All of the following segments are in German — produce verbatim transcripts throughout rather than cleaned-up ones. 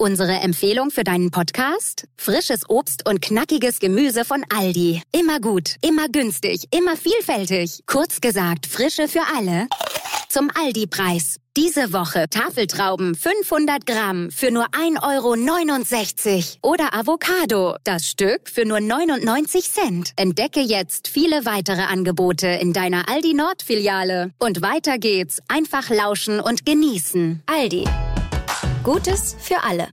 Unsere Empfehlung für deinen Podcast? Frisches Obst und knackiges Gemüse von Aldi. Immer gut, immer günstig, immer vielfältig. Kurz gesagt, Frische für alle. Zum Aldi-Preis. Diese Woche Tafeltrauben fünfhundert Gramm für nur ein Euro neunundsechzig. Oder Avocado, das Stück für nur neunundneunzig Cent. Entdecke jetzt viele weitere Angebote in deiner Aldi Nord-Filiale. Und weiter geht's. Einfach lauschen und genießen. Aldi. Gutes für alle.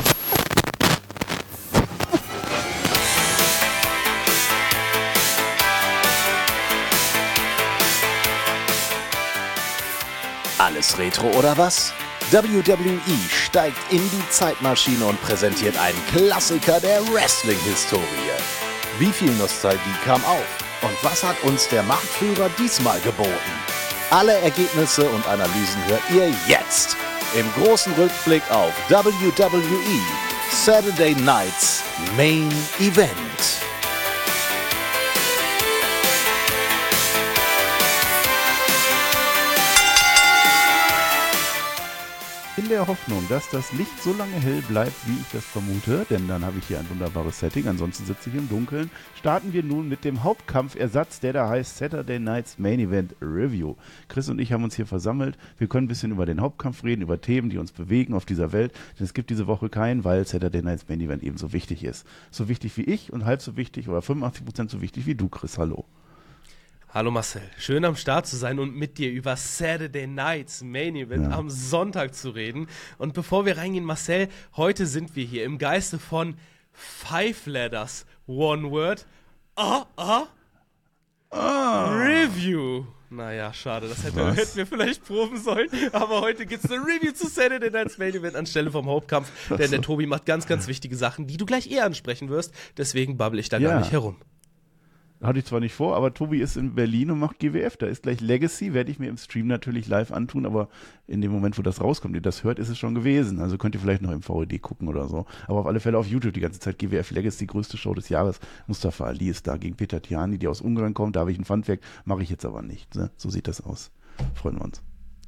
Alles Retro oder was? W W E steigt in die Zeitmaschine und präsentiert einen Klassiker der Wrestling-Historie. Wie viel Nostalgie kam auf? Und was hat uns der Marktführer diesmal geboten? Alle Ergebnisse und Analysen hört ihr jetzt im großen Rückblick auf W W E Saturday Night's Main Event. In der Hoffnung, dass das Licht so lange hell bleibt, wie ich das vermute, denn dann habe ich hier ein wunderbares Setting, ansonsten sitze ich im Dunkeln, starten wir nun mit dem Hauptkampfersatz, der da heißt Saturday Night's Main Event Review. Chris und ich haben uns hier versammelt, wir können ein bisschen über den Hauptkampf reden, über Themen, die uns bewegen auf dieser Welt, denn es gibt diese Woche keinen, weil Saturday Night's Main Event eben so wichtig ist. So wichtig wie ich und halb so wichtig oder fünfundachtzig Prozent so wichtig wie du, Chris. Hallo. Hallo Marcel, schön am Start zu sein und mit dir über Saturday Night's Main Event ja. am Sonntag zu reden. Und bevor wir reingehen, Marcel, heute sind wir hier im Geiste von Five Letters, One Word, ah, ah, ah. Review. Naja, schade, das hätte, hätten wir vielleicht proben sollen, aber heute gibt es eine Review zu Saturday Night's Main Event anstelle vom Hauptkampf, denn der Tobi macht ganz, ganz wichtige Sachen, die du gleich eher ansprechen wirst, deswegen babbel ich da ja. gar nicht herum. Hatte ich zwar nicht vor, aber Tobi ist in Berlin und macht G W F. Da ist gleich Legacy, werde ich mir im Stream natürlich live antun, aber in dem Moment, wo das rauskommt, ihr das hört, ist es schon gewesen. Also könnt ihr vielleicht noch im V O D gucken oder so. Aber auf alle Fälle auf YouTube die ganze Zeit G W F Legacy, größte Show des Jahres. Mustafa Ali ist da gegen Peter Tiani, die aus Ungarn kommt. Da habe ich ein Funfact, mache ich jetzt aber nicht. Ne? So sieht das aus. Freuen wir uns.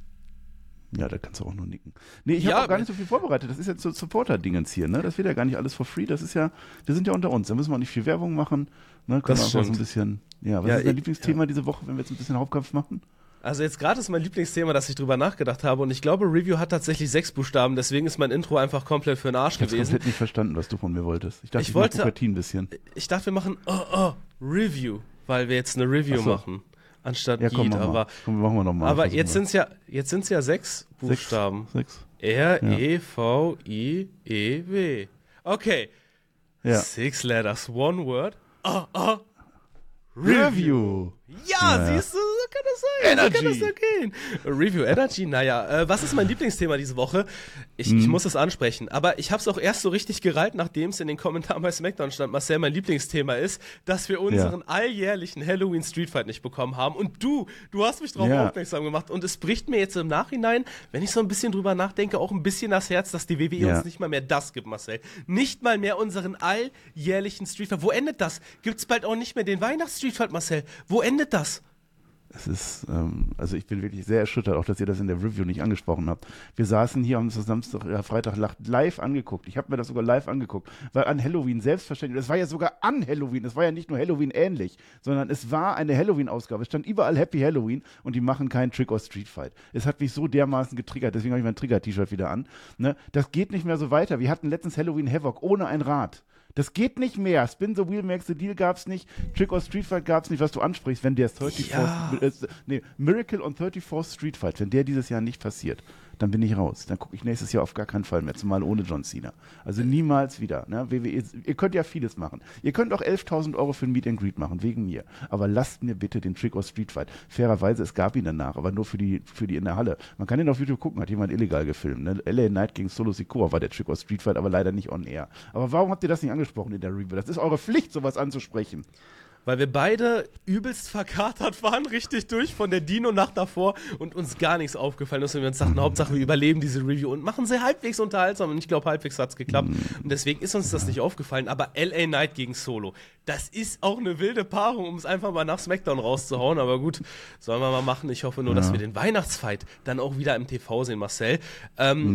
Ja, da kannst du auch nur nicken. Nee, ich ja, habe auch gar nicht so viel vorbereitet. Das ist jetzt so Supporter-Dingens hier, ne? Das wird ja gar nicht alles for free. Das ist ja, wir sind ja unter uns. Da müssen wir auch nicht viel Werbung machen. Ne? Können das wir einfach so ein bisschen, ja, was ja, ist dein ich, Lieblingsthema ja. diese Woche, wenn wir jetzt ein bisschen Hauptkampf machen? Also jetzt gerade ist mein Lieblingsthema, dass ich drüber nachgedacht habe und ich glaube, Review hat tatsächlich sechs Buchstaben, deswegen ist mein Intro einfach komplett für den Arsch ich gewesen. Ich habe komplett nicht verstanden, was du von mir wolltest. Ich dachte, ich, ich wollte ein bisschen. Ich dachte, wir machen oh, oh, Review, weil wir jetzt eine Review so. machen. Anstatt ja, komm, Geet, aber, komm, machen wir noch mal. aber jetzt sind es ja, jetzt sind's ja sechs Buchstaben. Sechs. sechs. R, ja. E, V, I, E, W. Okay. Ja. Six letters, one word. Oh, oh. Review. Review. Ja, ja, siehst du, so kann das sein. Energy. So kann das so gehen. Review Energy, naja, äh, was ist mein Lieblingsthema diese Woche? Ich, mhm. ich muss es ansprechen, aber ich habe es auch erst so richtig gereilt, nachdem es in den Kommentaren bei SmackDown stand, Marcel, mein Lieblingsthema ist, dass wir unseren ja. alljährlichen Halloween Street Fight nicht bekommen haben und du, du hast mich darauf ja. aufmerksam gemacht und es bricht mir jetzt im Nachhinein, wenn ich so ein bisschen drüber nachdenke, auch ein bisschen das Herz, dass die W W E ja. uns nicht mal mehr das gibt, Marcel. Nicht mal mehr unseren alljährlichen Street Fight. Wo endet das? Gibt's bald auch nicht mehr den Weihnachts-Street Fight, Marcel? Wo endet das? Es ist, ähm, also ich bin wirklich sehr erschüttert, auch dass ihr das in der Review nicht angesprochen habt. Wir saßen hier, haben uns das Samstag, ja, Freitag live angeguckt. Ich habe mir das sogar live angeguckt, weil an Halloween selbstverständlich, es war ja sogar an Halloween, es war ja nicht nur Halloween ähnlich, sondern es war eine Halloween-Ausgabe. Es stand überall Happy Halloween und die machen keinen Trick or Street Fight. Es hat mich so dermaßen getriggert, deswegen habe ich mein Trigger-T-Shirt wieder an. Ne? Das geht nicht mehr so weiter. Wir hatten letztens Halloween Havoc ohne ein Rad. Das geht nicht mehr. Spin the Wheel Makes the Deal gab's nicht. Trick or Street Fight gab's nicht, was du ansprichst, wenn der thirty-fourth, ja. äh, nee, Miracle on thirty-fourth Street Fight, wenn der dieses Jahr nicht passiert, dann bin ich raus. Dann gucke ich nächstes Jahr auf gar keinen Fall mehr, zumal ohne John Cena. Also niemals wieder. Ne? W W E, ihr könnt ja vieles machen. Ihr könnt auch elftausend Euro für ein Meet and Greet machen, wegen mir. Aber lasst mir bitte den Trick or Street Fight. Fairerweise, es gab ihn danach, aber nur für die, für die in der Halle. Man kann den auf YouTube gucken, hat jemand illegal gefilmt. Ne? L A Knight gegen Solo Sikoa war der Trick or Street Fight, aber leider nicht on air. Aber warum habt ihr das nicht angesprochen in der Review? Das ist eure Pflicht, sowas anzusprechen. Weil wir beide übelst verkatert waren, richtig durch von der Dino-Nacht davor und uns gar nichts aufgefallen ist und wir uns dachten, Hauptsache wir überleben diese Review und machen sie halbwegs unterhaltsam und ich glaube, halbwegs hat es geklappt und deswegen ist uns das nicht aufgefallen, aber L A Knight gegen Solo, das ist auch eine wilde Paarung, um es einfach mal nach SmackDown rauszuhauen, aber gut, sollen wir mal machen. Ich hoffe nur, ja. dass wir den Weihnachtsfight dann auch wieder im T V sehen, Marcel. Ähm, mhm.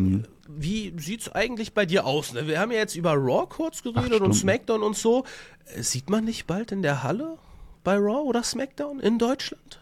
wie sieht's eigentlich bei dir aus? Ne? Wir haben ja jetzt über Raw kurz geredet und SmackDown und so. Sieht man nicht bald in der Halle bei Raw oder SmackDown in Deutschland?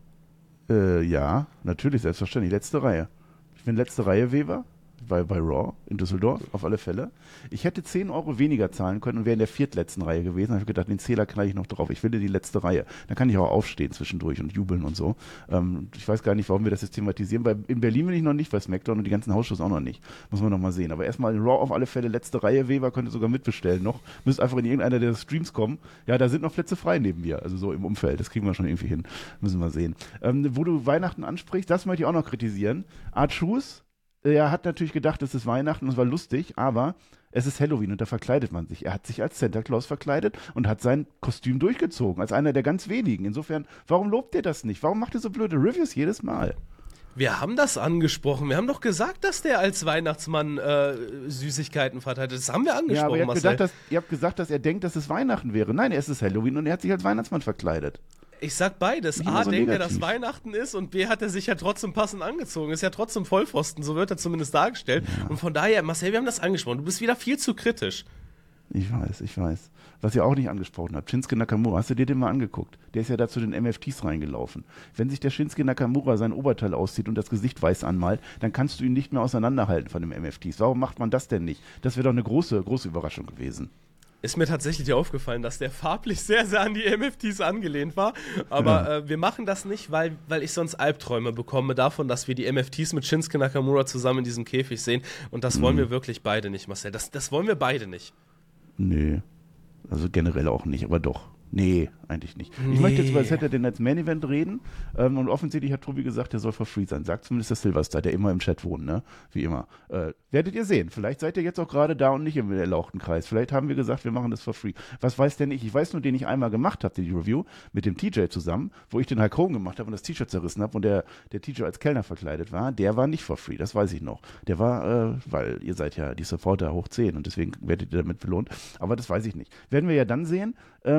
Äh, ja, natürlich, selbstverständlich. Letzte Reihe. Ich bin letzte Reihe Weber. Bei, bei Raw in Düsseldorf, auf alle Fälle. Ich hätte zehn Euro weniger zahlen können und wäre in der viertletzten Reihe gewesen. Da habe ich gedacht, den Zähler knall ich noch drauf. Ich will die letzte Reihe. Dann kann ich auch aufstehen zwischendurch und jubeln und so. Ähm, ich weiß gar nicht, warum wir das jetzt thematisieren. Bei, in Berlin bin ich noch nicht, bei SmackDown und die ganzen Hausshows auch noch nicht. Muss man noch mal sehen. Aber erstmal in Raw auf alle Fälle letzte Reihe. Weber könnte sogar mitbestellen noch. Müsst einfach in irgendeiner der Streams kommen. Ja, da sind noch Plätze frei neben mir. Also so im Umfeld. Das kriegen wir schon irgendwie hin. Müssen wir sehen. Ähm, wo du Weihnachten ansprichst, das möchte ich auch noch kritisieren. Art Shoes. Er hat natürlich gedacht, es ist Weihnachten und es war lustig, aber es ist Halloween und da verkleidet man sich. Er hat sich als Santa Claus verkleidet und hat sein Kostüm durchgezogen, als einer der ganz wenigen. Insofern, warum lobt ihr das nicht? Warum macht ihr so blöde Reviews jedes Mal? Wir haben das angesprochen. Wir haben doch gesagt, dass der als Weihnachtsmann äh, Süßigkeiten verteilt. Das haben wir angesprochen, ja, aber ihr habt, Marcel. gedacht, dass, ihr habt gesagt, dass er denkt, dass es Weihnachten wäre. Nein, es ist Halloween und er hat sich als Weihnachtsmann verkleidet. Ich sag beides. Nicht A, immer so denkt er, negativ. dass Weihnachten ist und B, hat er sich ja trotzdem passend angezogen. Ist ja trotzdem Vollpfosten, so wird er zumindest dargestellt. Ja. Und von daher, Marcel, wir haben das angesprochen. Du bist wieder viel zu kritisch. Ich weiß, ich weiß. Was ihr auch nicht angesprochen habt, Shinsuke Nakamura, hast du dir den mal angeguckt? Der ist ja da zu den M F Ts reingelaufen. Wenn sich der Shinsuke Nakamura sein Oberteil auszieht und das Gesicht weiß anmalt, dann kannst du ihn nicht mehr auseinanderhalten von dem M F Ts. Warum macht man das denn nicht? Das wäre doch eine große, große Überraschung gewesen. Ist mir tatsächlich aufgefallen, dass der farblich sehr, sehr an die M F Ts angelehnt war. Aber ja. äh, wir machen das nicht, weil, weil ich sonst Albträume bekomme davon, dass wir die M F Ts mit Shinsuke Nakamura zusammen in diesem Käfig sehen. Und das mhm. wollen wir wirklich beide nicht, Marcel. Das, das wollen wir beide nicht. Nee, also generell auch nicht, aber doch. Nee, eigentlich nicht. Nee. Ich möchte jetzt über Saturday Night's Main Event reden ähm, und offensichtlich hat Tobi gesagt, der soll for free sein. Sagt zumindest der Silverstar, der immer im Chat wohnt, ne? Wie immer. Äh, werdet ihr sehen. Vielleicht seid ihr jetzt auch gerade da und nicht im erlauchten Kreis. Vielleicht haben wir gesagt, wir machen das for free. Was weiß denn ich? Ich weiß nur, den ich einmal gemacht habe, die Review, mit dem T J zusammen, wo ich den Hulk Hogan gemacht habe und das T-Shirt zerrissen habe und der, der T J als Kellner verkleidet war. Der war nicht for free, das weiß ich noch. Der war, äh, weil ihr seid ja die Supporter hoch zehn und deswegen werdet ihr damit belohnt. Aber das weiß ich nicht. Werden wir ja dann sehen.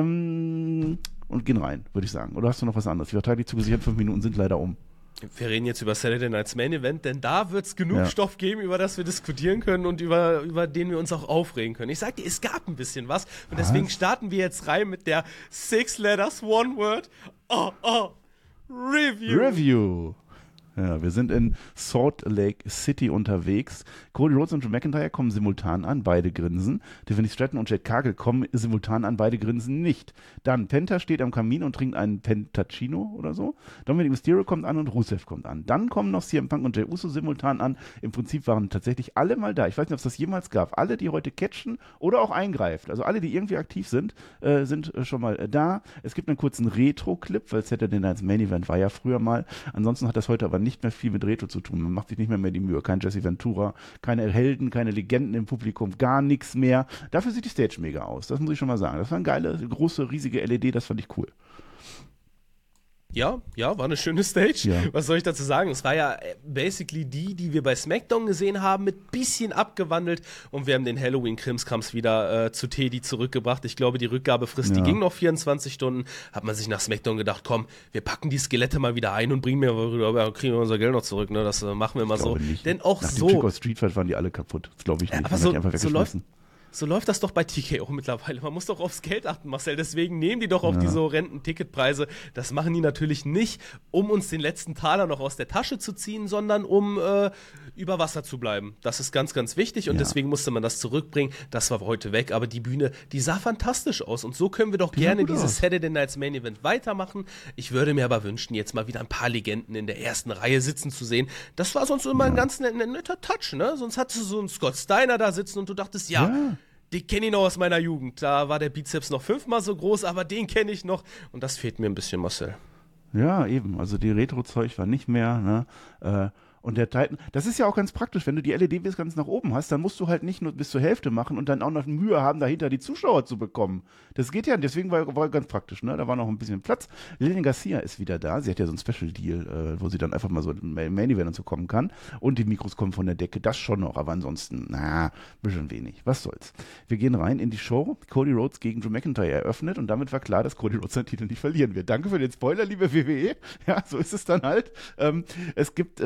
Ähm, und gehen rein, würde ich sagen. Oder hast du noch was anderes? Die verteidigt zugesichert, fünf Minuten sind leider um. Wir reden jetzt über Saturday Night's Main Event, denn da wird es genug Ja. Stoff geben, über das wir diskutieren können und über, über den wir uns auch aufregen können. Ich sag dir, es gab ein bisschen was und Was? deswegen starten wir jetzt rein mit der Six Letters One Word oh, oh, Review. Review. Ja, wir sind in Salt Lake City unterwegs. Cody Rhodes und Drew McIntyre kommen simultan an, beide grinsen. Tiffany Stratton und Jade Cargill kommen simultan an, beide grinsen nicht. Dann Penta steht am Kamin und trinkt einen Pentacino oder so. Dominic Mysterio kommt an und Rusev kommt an. Dann kommen noch C M Punk und Jey Uso simultan an. Im Prinzip waren tatsächlich alle mal da. Ich weiß nicht, ob es das jemals gab. Alle, die heute catchen oder auch eingreifen. Also alle, die irgendwie aktiv sind, äh, sind äh, schon mal äh, da. Es gibt einen kurzen Retro-Clip, weil Saturday Night's Main Event war ja früher mal. Ansonsten hat das heute aber nicht mehr viel mit Retro zu tun. Man macht sich nicht mehr, mehr die Mühe. Kein Jesse Ventura, keine Helden, keine Legenden im Publikum, gar nichts mehr. Dafür sieht die Stage mega aus. Das muss ich schon mal sagen. Das war eine geile, große, riesige L E D. Das fand ich cool. Ja, ja, war eine schöne Stage. Ja. Was soll ich dazu sagen? Es war ja basically die, die wir bei SmackDown gesehen haben, mit bisschen abgewandelt und wir haben den Halloween-Krimskrams wieder äh, zu Teddy zurückgebracht. Ich glaube, die Rückgabefrist, Ja. die ging noch vierundzwanzig Stunden. Hat man sich nach SmackDown gedacht, komm, wir packen die Skelette mal wieder ein und bringen wir, ja, kriegen wir unser Geld noch zurück. Ne? Das äh, machen wir mal Ich so. glaube nicht. Denn auch Nach so. dem Trick or Street Fight waren die alle kaputt. Das glaube ich nicht. Ja, aber Man so- hat die einfach so läuft- weggeschmissen. So läuft das doch bei T K O mittlerweile. Man muss doch aufs Geld achten, Marcel. Deswegen nehmen die doch auf Ja. diese horrenden Ticketpreise. Das machen die natürlich nicht, um uns den letzten Taler noch aus der Tasche zu ziehen, sondern um äh, über Wasser zu bleiben. Das ist ganz, ganz wichtig und Ja. deswegen musste man das zurückbringen. Das war heute weg, aber die Bühne, die sah fantastisch aus und so können wir doch Die sah gerne gut dieses aus. Saturday Night's Main Event weitermachen. Ich würde mir aber wünschen, jetzt mal wieder ein paar Legenden in der ersten Reihe sitzen zu sehen. Das war sonst immer ein ganz net- netter Touch, ne? Sonst hattest du so einen Scott Steiner da sitzen und du dachtest, ja, Ja. den kenne ich noch aus meiner Jugend. Da war der Bizeps noch fünfmal so groß, aber den kenne ich noch. Und das fehlt mir ein bisschen, Marcel. Ja, eben. Also die Retro-Zeug war nicht mehr, ne? Äh, und der Titan, das ist ja auch ganz praktisch, wenn du die L E D bis ganz nach oben hast, dann musst du halt nicht nur bis zur Hälfte machen und dann auch noch Mühe haben, dahinter die Zuschauer zu bekommen. Das geht ja, deswegen war, war ganz praktisch, ne? Da war noch ein bisschen Platz. Lilian Garcia ist wieder da. Sie hat ja so ein Special Deal, äh, wo sie dann einfach mal so im Main Event und so kommen kann. Und die Mikros kommen von der Decke, das schon noch, aber ansonsten, na, ein bisschen wenig. Was soll's. Wir gehen rein in die Show. Cody Rhodes gegen Drew McIntyre eröffnet und damit war klar, dass Cody Rhodes seinen Titel nicht verlieren wird. Danke für den Spoiler, liebe W W E. Ja, so ist es dann halt. Ähm, es gibt äh, eine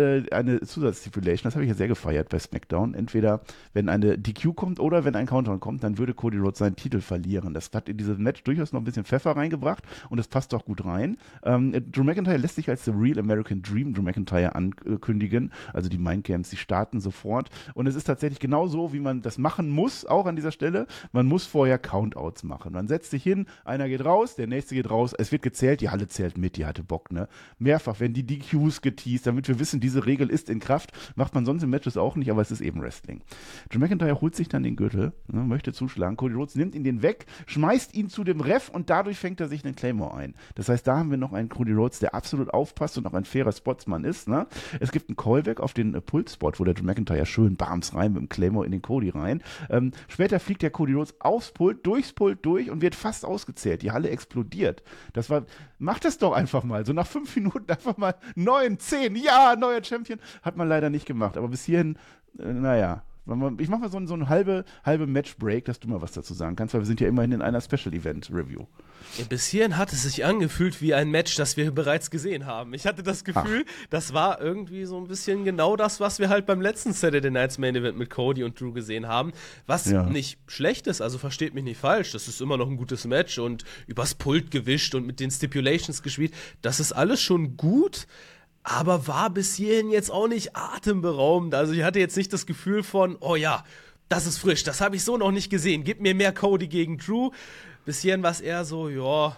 eine Zusatzstipulation, das habe ich ja sehr gefeiert bei SmackDown. Entweder wenn eine D Q kommt oder wenn ein Countdown kommt, dann würde Cody Rhodes seinen Titel verlieren. Das hat in dieses Match durchaus noch ein bisschen Pfeffer reingebracht und das passt auch gut rein. Ähm, Drew McIntyre lässt sich als The Real American Dream Drew McIntyre ankündigen. Also die Mindgames, die starten sofort. Und es ist tatsächlich genau so, wie man das machen muss, auch an dieser Stelle. Man muss vorher Countouts machen. Man setzt sich hin, einer geht raus, der nächste geht raus, es wird gezählt, die Halle zählt mit, die hatte Bock, ne? Mehrfach werden die D Qs geteased, damit wir wissen, diese Regel ist in Kraft. Macht man sonst in Matches auch nicht, aber es ist eben Wrestling. Drew McIntyre holt sich dann den Gürtel, ne, möchte zuschlagen. Cody Rhodes nimmt ihn den weg, schmeißt ihn zu dem Ref und dadurch fängt er sich einen Claymore ein. Das heißt, da haben wir noch einen Cody Rhodes, der absolut aufpasst und auch ein fairer Spotsman ist. Ne? Es gibt einen Callback auf den äh, Pultspot, wo der Drew McIntyre schön bams rein mit dem Claymore in den Cody rein. Ähm, später fliegt der Cody Rhodes aufs Pult, durchs Pult durch und wird fast ausgezählt. Die Halle explodiert. Das war, macht das doch einfach mal. So nach fünf Minuten einfach mal neun, zehn, ja, neuer Champion. Hat man leider nicht gemacht. Aber bis hierhin, äh, naja. Ich mache mal so, so eine halbe, halbe Match-Break, dass du mal was dazu sagen kannst, weil wir sind ja immerhin in einer Special-Event-Review. Ja, bis hierhin hat es sich angefühlt wie ein Match, das wir bereits gesehen haben. Ich hatte das Gefühl, Ach. das war irgendwie so ein bisschen genau das, was wir halt beim letzten Saturday Night's Main Event mit Cody und Drew gesehen haben. Was ja. nicht schlecht ist, also versteht mich nicht falsch. Das ist immer noch ein gutes Match und übers Pult gewischt und mit den Stipulations gespielt. Das ist alles schon gut. Aber war bis hierhin jetzt auch nicht atemberaubend. Also ich hatte jetzt nicht das Gefühl von, oh ja, das ist frisch, das habe ich so noch nicht gesehen. Gib mir mehr Cody gegen Drew. Bis hierhin war es eher so, ja,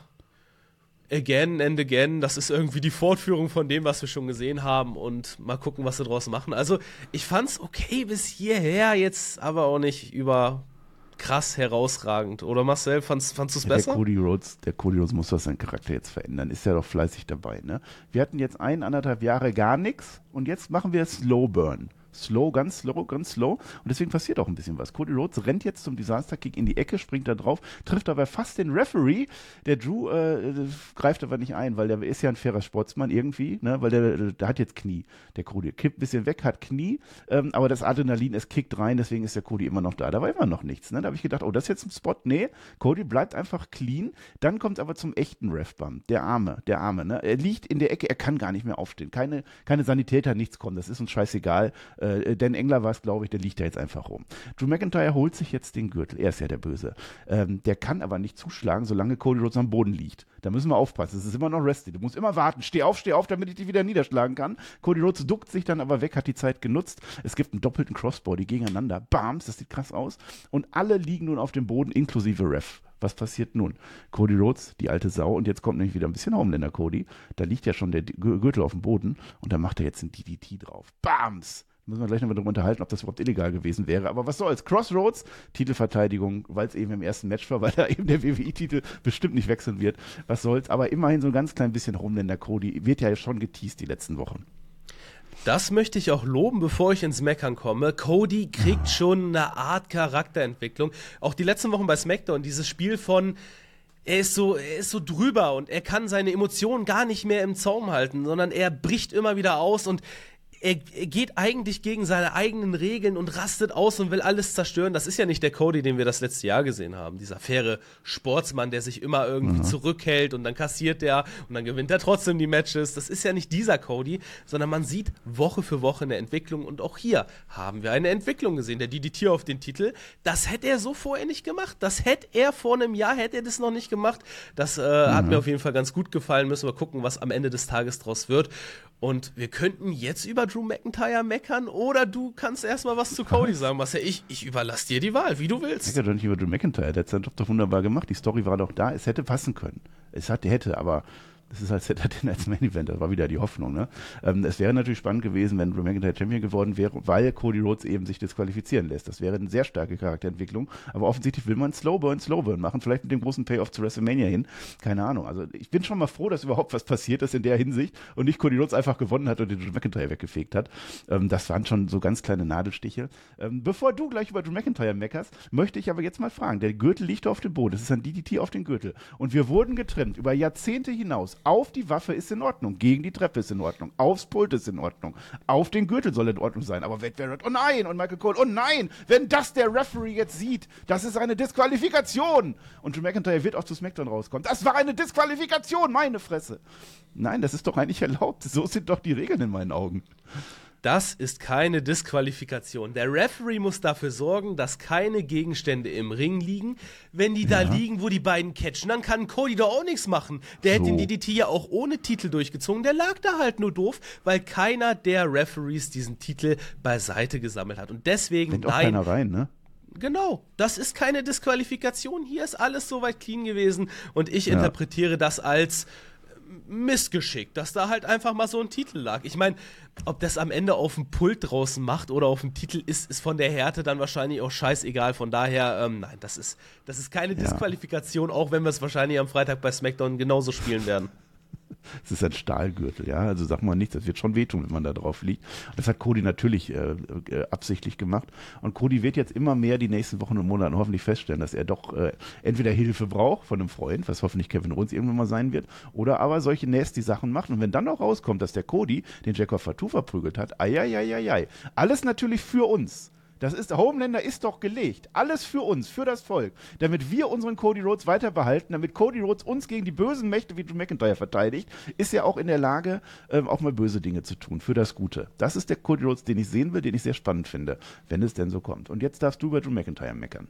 again and again. Das ist irgendwie die Fortführung von dem, was wir schon gesehen haben. Und mal gucken, was sie draus machen. Also ich fand's okay bis hierher, jetzt aber auch nicht über... krass herausragend. Oder Marcel, fandst, fandst du es ja, besser? Der Cody Rhodes, der Cody Rhodes muss doch seinen Charakter jetzt verändern. Ist ja doch fleißig dabei, ne? Wir hatten jetzt ein, anderthalb Jahre gar nichts und jetzt machen wir Slow Burn. Slow, ganz slow, ganz slow. Und deswegen passiert auch ein bisschen was. Cody Rhodes rennt jetzt zum Disaster-Kick in die Ecke, springt da drauf, trifft aber fast den Referee. Der Drew äh, greift aber nicht ein, weil der ist ja ein fairer Sportsmann irgendwie, ne? Weil der, der hat jetzt Knie. Der Cody kippt ein bisschen weg, hat Knie, ähm, aber das Adrenalin, es kickt rein, deswegen ist der Cody immer noch da. Da war immer noch nichts. Ne? Da habe ich gedacht, oh, das ist jetzt ein Spot. Nee, Cody bleibt einfach clean. Dann kommt aber zum echten Ref-Bump. Der Arme, der Arme. Ne? Er liegt in der Ecke, er kann gar nicht mehr aufstehen. Keine, keine Sanitäter, nichts kommt. Das ist uns scheißegal. Äh, Dan Engler war es, glaube ich, der liegt da jetzt einfach rum. Drew McIntyre holt sich jetzt den Gürtel. Er ist ja der Böse. Ähm, der kann aber nicht zuschlagen, solange Cody Rhodes am Boden liegt. Da müssen wir aufpassen. Es ist immer noch Wrestling. Du musst immer warten. Steh auf, steh auf, damit ich dich wieder niederschlagen kann. Cody Rhodes duckt sich dann aber weg, hat die Zeit genutzt. Es gibt einen doppelten Crossbody gegeneinander. Bams, das sieht krass aus. Und alle liegen nun auf dem Boden, inklusive Ref. Was passiert nun? Cody Rhodes, die alte Sau, und jetzt kommt nämlich wieder ein bisschen Homelander Cody. Da liegt ja schon der Gürtel auf dem Boden und da macht er jetzt einen D D T drauf. Bams! Müssen wir gleich noch mal darüber unterhalten, ob das überhaupt illegal gewesen wäre. Aber was soll's? Crossroads, Titelverteidigung, weil es eben im ersten Match war, weil da eben der W W I-Titel bestimmt nicht wechseln wird. Was soll's? Aber immerhin so ein ganz klein bisschen Homelander Cody wird ja schon geteased die letzten Wochen. Das möchte ich auch loben, bevor ich ins Meckern komme. Cody kriegt schon eine Art Charakterentwicklung. Auch die letzten Wochen bei SmackDown, dieses Spiel von er ist so, er ist so drüber und er kann seine Emotionen gar nicht mehr im Zaum halten, sondern er bricht immer wieder aus und Er, er geht eigentlich gegen seine eigenen Regeln und rastet aus und will alles zerstören. Das ist ja nicht der Cody, den wir das letzte Jahr gesehen haben. Dieser faire Sportsmann, der sich immer irgendwie mhm. zurückhält und dann kassiert er und dann gewinnt er trotzdem die Matches. Das ist ja nicht dieser Cody, sondern man sieht Woche für Woche eine Entwicklung. Und auch hier haben wir eine Entwicklung gesehen. Der D D T auf den Titel, das hätte er so vorher nicht gemacht. Das hätte er vor einem Jahr, hätte er das noch nicht gemacht. Das äh, mhm. hat mir auf jeden Fall ganz gut gefallen. Müssen wir gucken, was am Ende des Tages draus wird. Und wir könnten jetzt über Drew McIntyre meckern oder du kannst erstmal was zu Cody sagen. Was ja ich, ich überlasse dir die Wahl, wie du willst. Ich meckere doch nicht über Drew McIntyre, der hat seinen Job doch wunderbar gemacht. Die Story war doch da, es hätte passen können. Es hat, hätte, aber das ist halt Saturday als Main Event, das war wieder die Hoffnung. Ne? Ähm, es wäre natürlich spannend gewesen, wenn Drew McIntyre Champion geworden wäre, weil Cody Rhodes eben sich disqualifizieren lässt. Das wäre eine sehr starke Charakterentwicklung, aber offensichtlich will man Slowburn, Slowburn machen, vielleicht mit dem großen Payoff zu WrestleMania hin. Keine Ahnung. Also ich bin schon mal froh, dass überhaupt was passiert ist in der Hinsicht und nicht Cody Rhodes einfach gewonnen hat und den Drew McIntyre weggefegt hat. Ähm, das waren schon so ganz kleine Nadelstiche. Ähm, bevor du gleich über Drew McIntyre meckerst, möchte ich aber jetzt mal fragen, der Gürtel liegt auf dem Boden, das ist ein D D T auf den Gürtel und wir wurden getrennt über Jahrzehnte hinaus. Auf die Waffe ist in Ordnung, gegen die Treppe ist in Ordnung, aufs Pult ist in Ordnung, auf den Gürtel soll in Ordnung sein, aber Wade Barrett, oh nein, und Michael Cole, oh nein, wenn das der Referee jetzt sieht, das ist eine Disqualifikation und Drew McIntyre wird auch zu SmackDown rauskommen, das war eine Disqualifikation, meine Fresse. Nein, das ist doch eigentlich erlaubt, so sind doch die Regeln in meinen Augen. Das ist keine Disqualifikation. Der Referee muss dafür sorgen, dass keine Gegenstände im Ring liegen. Wenn die da Ja. liegen, wo die beiden catchen, dann kann Cody doch auch nichts machen. Der So. hätte den D D T ja auch ohne Titel durchgezogen. Der lag da halt nur doof, weil keiner der Referees diesen Titel beiseite gesammelt hat. Und deswegen, Rennt auch nein, keiner rein, ne? genau, das ist keine Disqualifikation. Hier ist alles soweit clean gewesen. Und ich Ja. interpretiere das als Missgeschick, dass da halt einfach mal so ein Titel lag. Ich meine, ob das am Ende auf dem Pult draußen macht oder auf dem Titel, ist, ist von der Härte dann wahrscheinlich auch scheißegal. Von daher, ähm, nein, das ist, das ist keine Ja. Disqualifikation, auch wenn wir es wahrscheinlich am Freitag bei SmackDown genauso spielen werden. Es ist ein Stahlgürtel, ja. Also sag mal nichts, das wird schon wehtun, wenn man da drauf liegt. Das hat Cody natürlich äh, äh, absichtlich gemacht. Und Cody wird jetzt immer mehr die nächsten Wochen und Monate hoffentlich feststellen, dass er doch äh, entweder Hilfe braucht von einem Freund, was hoffentlich Kevin Owens irgendwann mal sein wird, oder aber solche nasty Sachen macht. Und wenn dann noch rauskommt, dass der Cody den Jacob Fatu verprügelt hat, ai, ai, ai, ai, ai. Alles natürlich für uns. Das ist, Homelander ist doch gelegt. Alles für uns, für das Volk. Damit wir unseren Cody Rhodes weiter behalten, damit Cody Rhodes uns gegen die bösen Mächte wie Drew McIntyre verteidigt, ist er auch in der Lage, ähm, auch mal böse Dinge zu tun, für das Gute. Das ist der Cody Rhodes, den ich sehen will, den ich sehr spannend finde, wenn es denn so kommt. Und jetzt darfst du über Drew McIntyre meckern.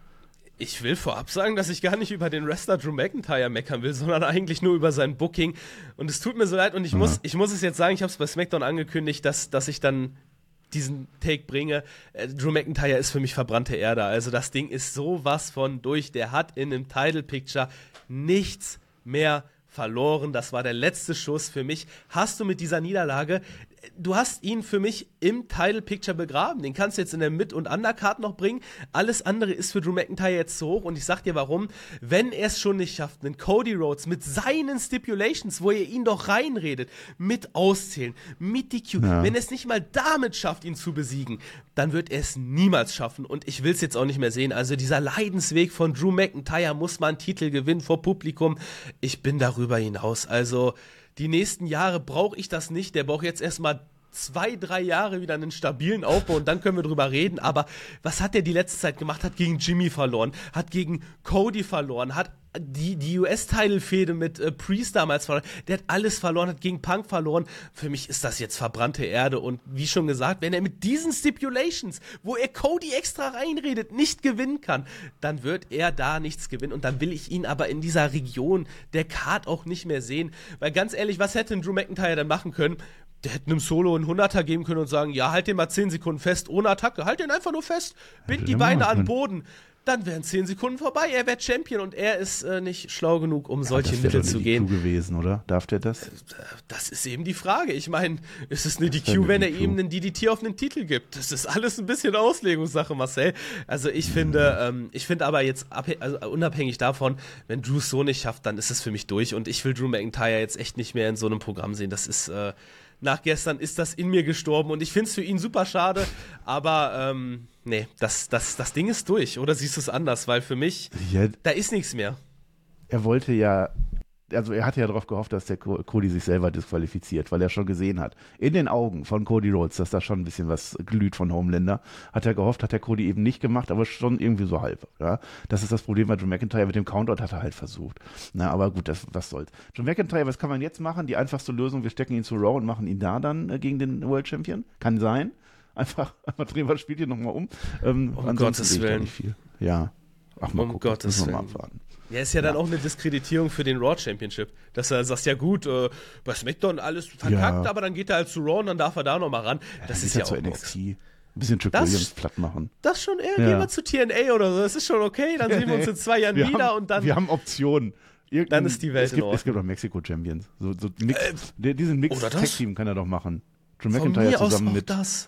Ich will vorab sagen, dass ich gar nicht über den Wrestler Drew McIntyre meckern will, sondern eigentlich nur über sein Booking. Und es tut mir so leid und ich, Mhm. muss, ich muss es jetzt sagen, ich habe es bei SmackDown angekündigt, dass, dass ich dann diesen Take bringe. Äh, Drew McIntyre ist für mich verbrannte Erde. Also das Ding ist sowas von durch. Der hat in einem Title Picture nichts mehr verloren. Das war der letzte Schuss für mich. Hast du mit dieser Niederlage, du hast ihn für mich im Title Picture begraben. Den kannst du jetzt in der Mid- und Undercard noch bringen. Alles andere ist für Drew McIntyre jetzt zu hoch. Und ich sag dir warum. Wenn er es schon nicht schafft, einen Cody Rhodes mit seinen Stipulations, wo ihr ihn doch reinredet, mit auszählen, mit D Q, Ja. wenn er es nicht mal damit schafft, ihn zu besiegen, dann wird er es niemals schaffen. Und ich will es jetzt auch nicht mehr sehen. Also dieser Leidensweg von Drew McIntyre, muss man einen Titel gewinnen vor Publikum. Ich bin darüber hinaus. Also die nächsten Jahre brauche ich das nicht. Der braucht jetzt erstmal zwei, drei Jahre wieder einen stabilen Aufbau und dann können wir drüber reden. Aber was hat der die letzte Zeit gemacht? Hat gegen Jimmy verloren, hat gegen Cody verloren, hat die, die U S-Title-Fehde mit äh, Priest damals verloren. Der hat alles verloren, hat gegen Punk verloren. Für mich ist das jetzt verbrannte Erde. Und wie schon gesagt, wenn er mit diesen Stipulations, wo er Cody extra reinredet, nicht gewinnen kann, dann wird er da nichts gewinnen. Und dann will ich ihn aber in dieser Region der Card auch nicht mehr sehen. Weil ganz ehrlich, was hätte ein Drew McIntyre denn machen können? Der hätte einem Solo einen Hunderter geben können und sagen, ja, halt den mal zehn Sekunden fest, ohne Attacke. Halt den einfach nur fest, bind die der Beine machen an den können. Boden. Dann wären zehn Sekunden vorbei, er wäre Champion und er ist äh, nicht schlau genug, um solche das wäre Mittel doch zu eine gehen. D Q gewesen, oder? Darf der das? Das ist eben die Frage. Ich meine, ist es eine D wär Q, eine wenn er D Q. ihm einen D D T auf einen Titel gibt? Das ist alles ein bisschen Auslegungssache, Marcel. Also ich finde, ähm, ich finde aber jetzt, abhä- also unabhängig davon, wenn Drew es so nicht schafft, dann ist es für mich durch und ich will Drew McIntyre jetzt echt nicht mehr in so einem Programm sehen. Das ist, äh, nach gestern ist das in mir gestorben und ich finde es für ihn super schade, aber ähm, nee, das, das, das Ding ist durch. Oder siehst du es anders? Weil für mich, Ja, da ist nichts mehr. er wollte ja, also er hatte ja darauf gehofft, dass der Co- Cody sich selber disqualifiziert, weil er schon gesehen hat, in den Augen von Cody Rhodes, dass da schon ein bisschen was glüht von Homelander, hat er gehofft, hat der Cody eben nicht gemacht, aber schon irgendwie so halb, ja. Das ist das Problem bei Drew McIntyre, mit dem Countout hat er halt versucht. Na, aber gut, das, was soll's. Drew McIntyre, was kann man jetzt machen? Die einfachste Lösung, wir stecken ihn zu Raw und machen ihn da dann äh, gegen den World Champion? Kann sein. Einfach, einfach drehen wir das Spiel hier nochmal um. Ähm, Um ansonsten Gottes sehe ich da Willen. nicht viel. Ja. Ach, mal Um gucken. Gottes Müssen wir mal Willen. abwarten. Ja, ist ja dann auch eine Diskreditierung für den Raw Championship. Dass er sagt, ja gut, äh, bei SmackDown alles verkackt, Ja. aber dann geht er halt zu Raw und dann darf er da nochmal ran. Das Dann ist geht ja er zu auch N X Box. T. Ein bisschen Trick Das- Williams platt machen. Das schon eher, Ja. gehen wir zu T N A oder so. Das ist schon okay, dann sehen wir uns in zwei Jahren wir wieder haben, und dann... Wir haben Optionen. Irgendein- Dann ist die Welt es gibt, in Ordnung. Es gibt auch Mexiko-Champions. So, so Mix, der- diesen oder das? Mix-Tag-Team kann er doch machen. Drew von McIntyre mir aus zusammen auch mit, das.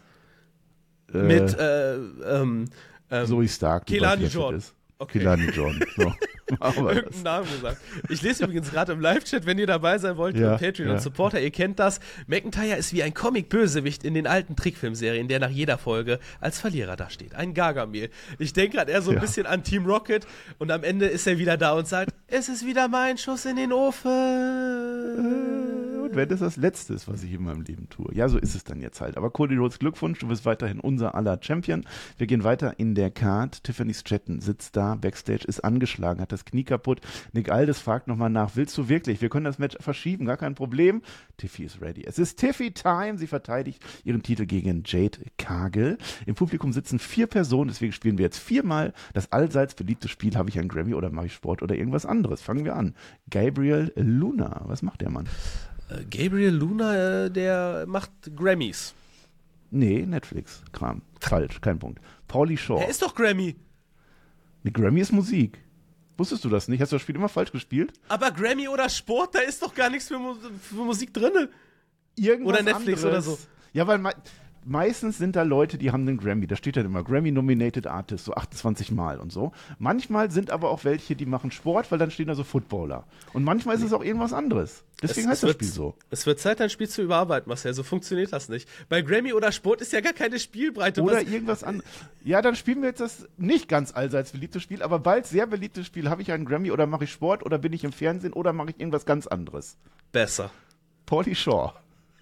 äh, Mit, äh, ähm, ähm, Zoe Stark, die Kelani bei Fletcher Jordan. ist. Okay. Kelani Jordan. So. Machen wir das. irgendeinen Namen gesagt. Ich lese übrigens gerade im Live-Chat, wenn ihr dabei sein wollt, Ja, ja, Patreon ja. und Supporter, ihr kennt das. McIntyre ist wie ein Comic-Bösewicht in den alten Trickfilmserien, der nach jeder Folge als Verlierer dasteht. Ein Gargamel. Ich denke gerade eher so ein Ja. bisschen an Team Rocket und am Ende ist er wieder da und sagt, es ist wieder mein Schuss in den Ofen. Und wenn es das Letzte ist, was ich in meinem Leben tue. Ja, so ist es dann jetzt halt. Aber Cody Rhodes, Glückwunsch, du bist weiterhin unser aller Champion. Wir gehen weiter in der Card. Tiffany Stratton sitzt da, Backstage, ist angeschlagen, hat das Knie kaputt. Nick Aldis fragt nochmal nach, willst du wirklich? Wir können das Match verschieben, gar kein Problem. Tiffy ist ready. Es ist Tiffy-Time. Sie verteidigt ihren Titel gegen Jade Cargill. Im Publikum sitzen vier Personen, deswegen spielen wir jetzt viermal das allseits beliebte Spiel, habe ich einen Grammy oder mache ich Sport oder irgendwas anderes. Fangen wir an. Gabriel Luna, was macht der Mann? Äh, Gabriel Luna, äh, der macht Grammys. Nee, Netflix-Kram. Falsch, kein Punkt. Pauly Shore. Er ist doch Grammy. Nee, Grammy ist Musik. Wusstest du das nicht? Hast du das Spiel immer falsch gespielt? Aber Grammy oder Sport, da ist doch gar nichts für, Mu- für Musik drin. Irgendwas Oder Netflix anderes. oder so. Ja, weil me- meistens sind da Leute, die haben einen Grammy. Da steht dann immer Grammy-Nominated Artist, so achtundzwanzig Mal und so. Manchmal sind aber auch welche, die machen Sport, weil dann stehen da so Footballer. Und manchmal ist es auch irgendwas anderes. Deswegen Es- heißt es das wird- Spiel so. Es wird Zeit, dein Spiel zu überarbeiten, Marcel. So funktioniert das nicht. Bei Grammy oder Sport ist ja gar keine Spielbreite. Oder Was- irgendwas anderes. Ja, dann spielen wir jetzt das nicht ganz allseits beliebte Spiel, aber bald sehr beliebtes Spiel. Habe ich einen Grammy oder mache ich Sport oder bin ich im Fernsehen oder mache ich irgendwas ganz anderes? Besser. Pauly Shore.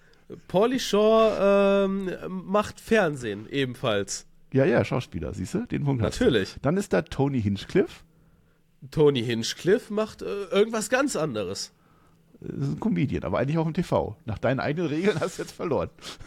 Pauly Shore ähm, macht Fernsehen ebenfalls. Ja, ja, Schauspieler, siehst du? Den Punkt hast du. Natürlich. Dann ist da Tony Hinchcliffe. Tony Hinchcliffe macht äh, irgendwas ganz anderes. Das ist ein Comedian, aber eigentlich auch im T V. Nach deinen eigenen Regeln hast du jetzt verloren.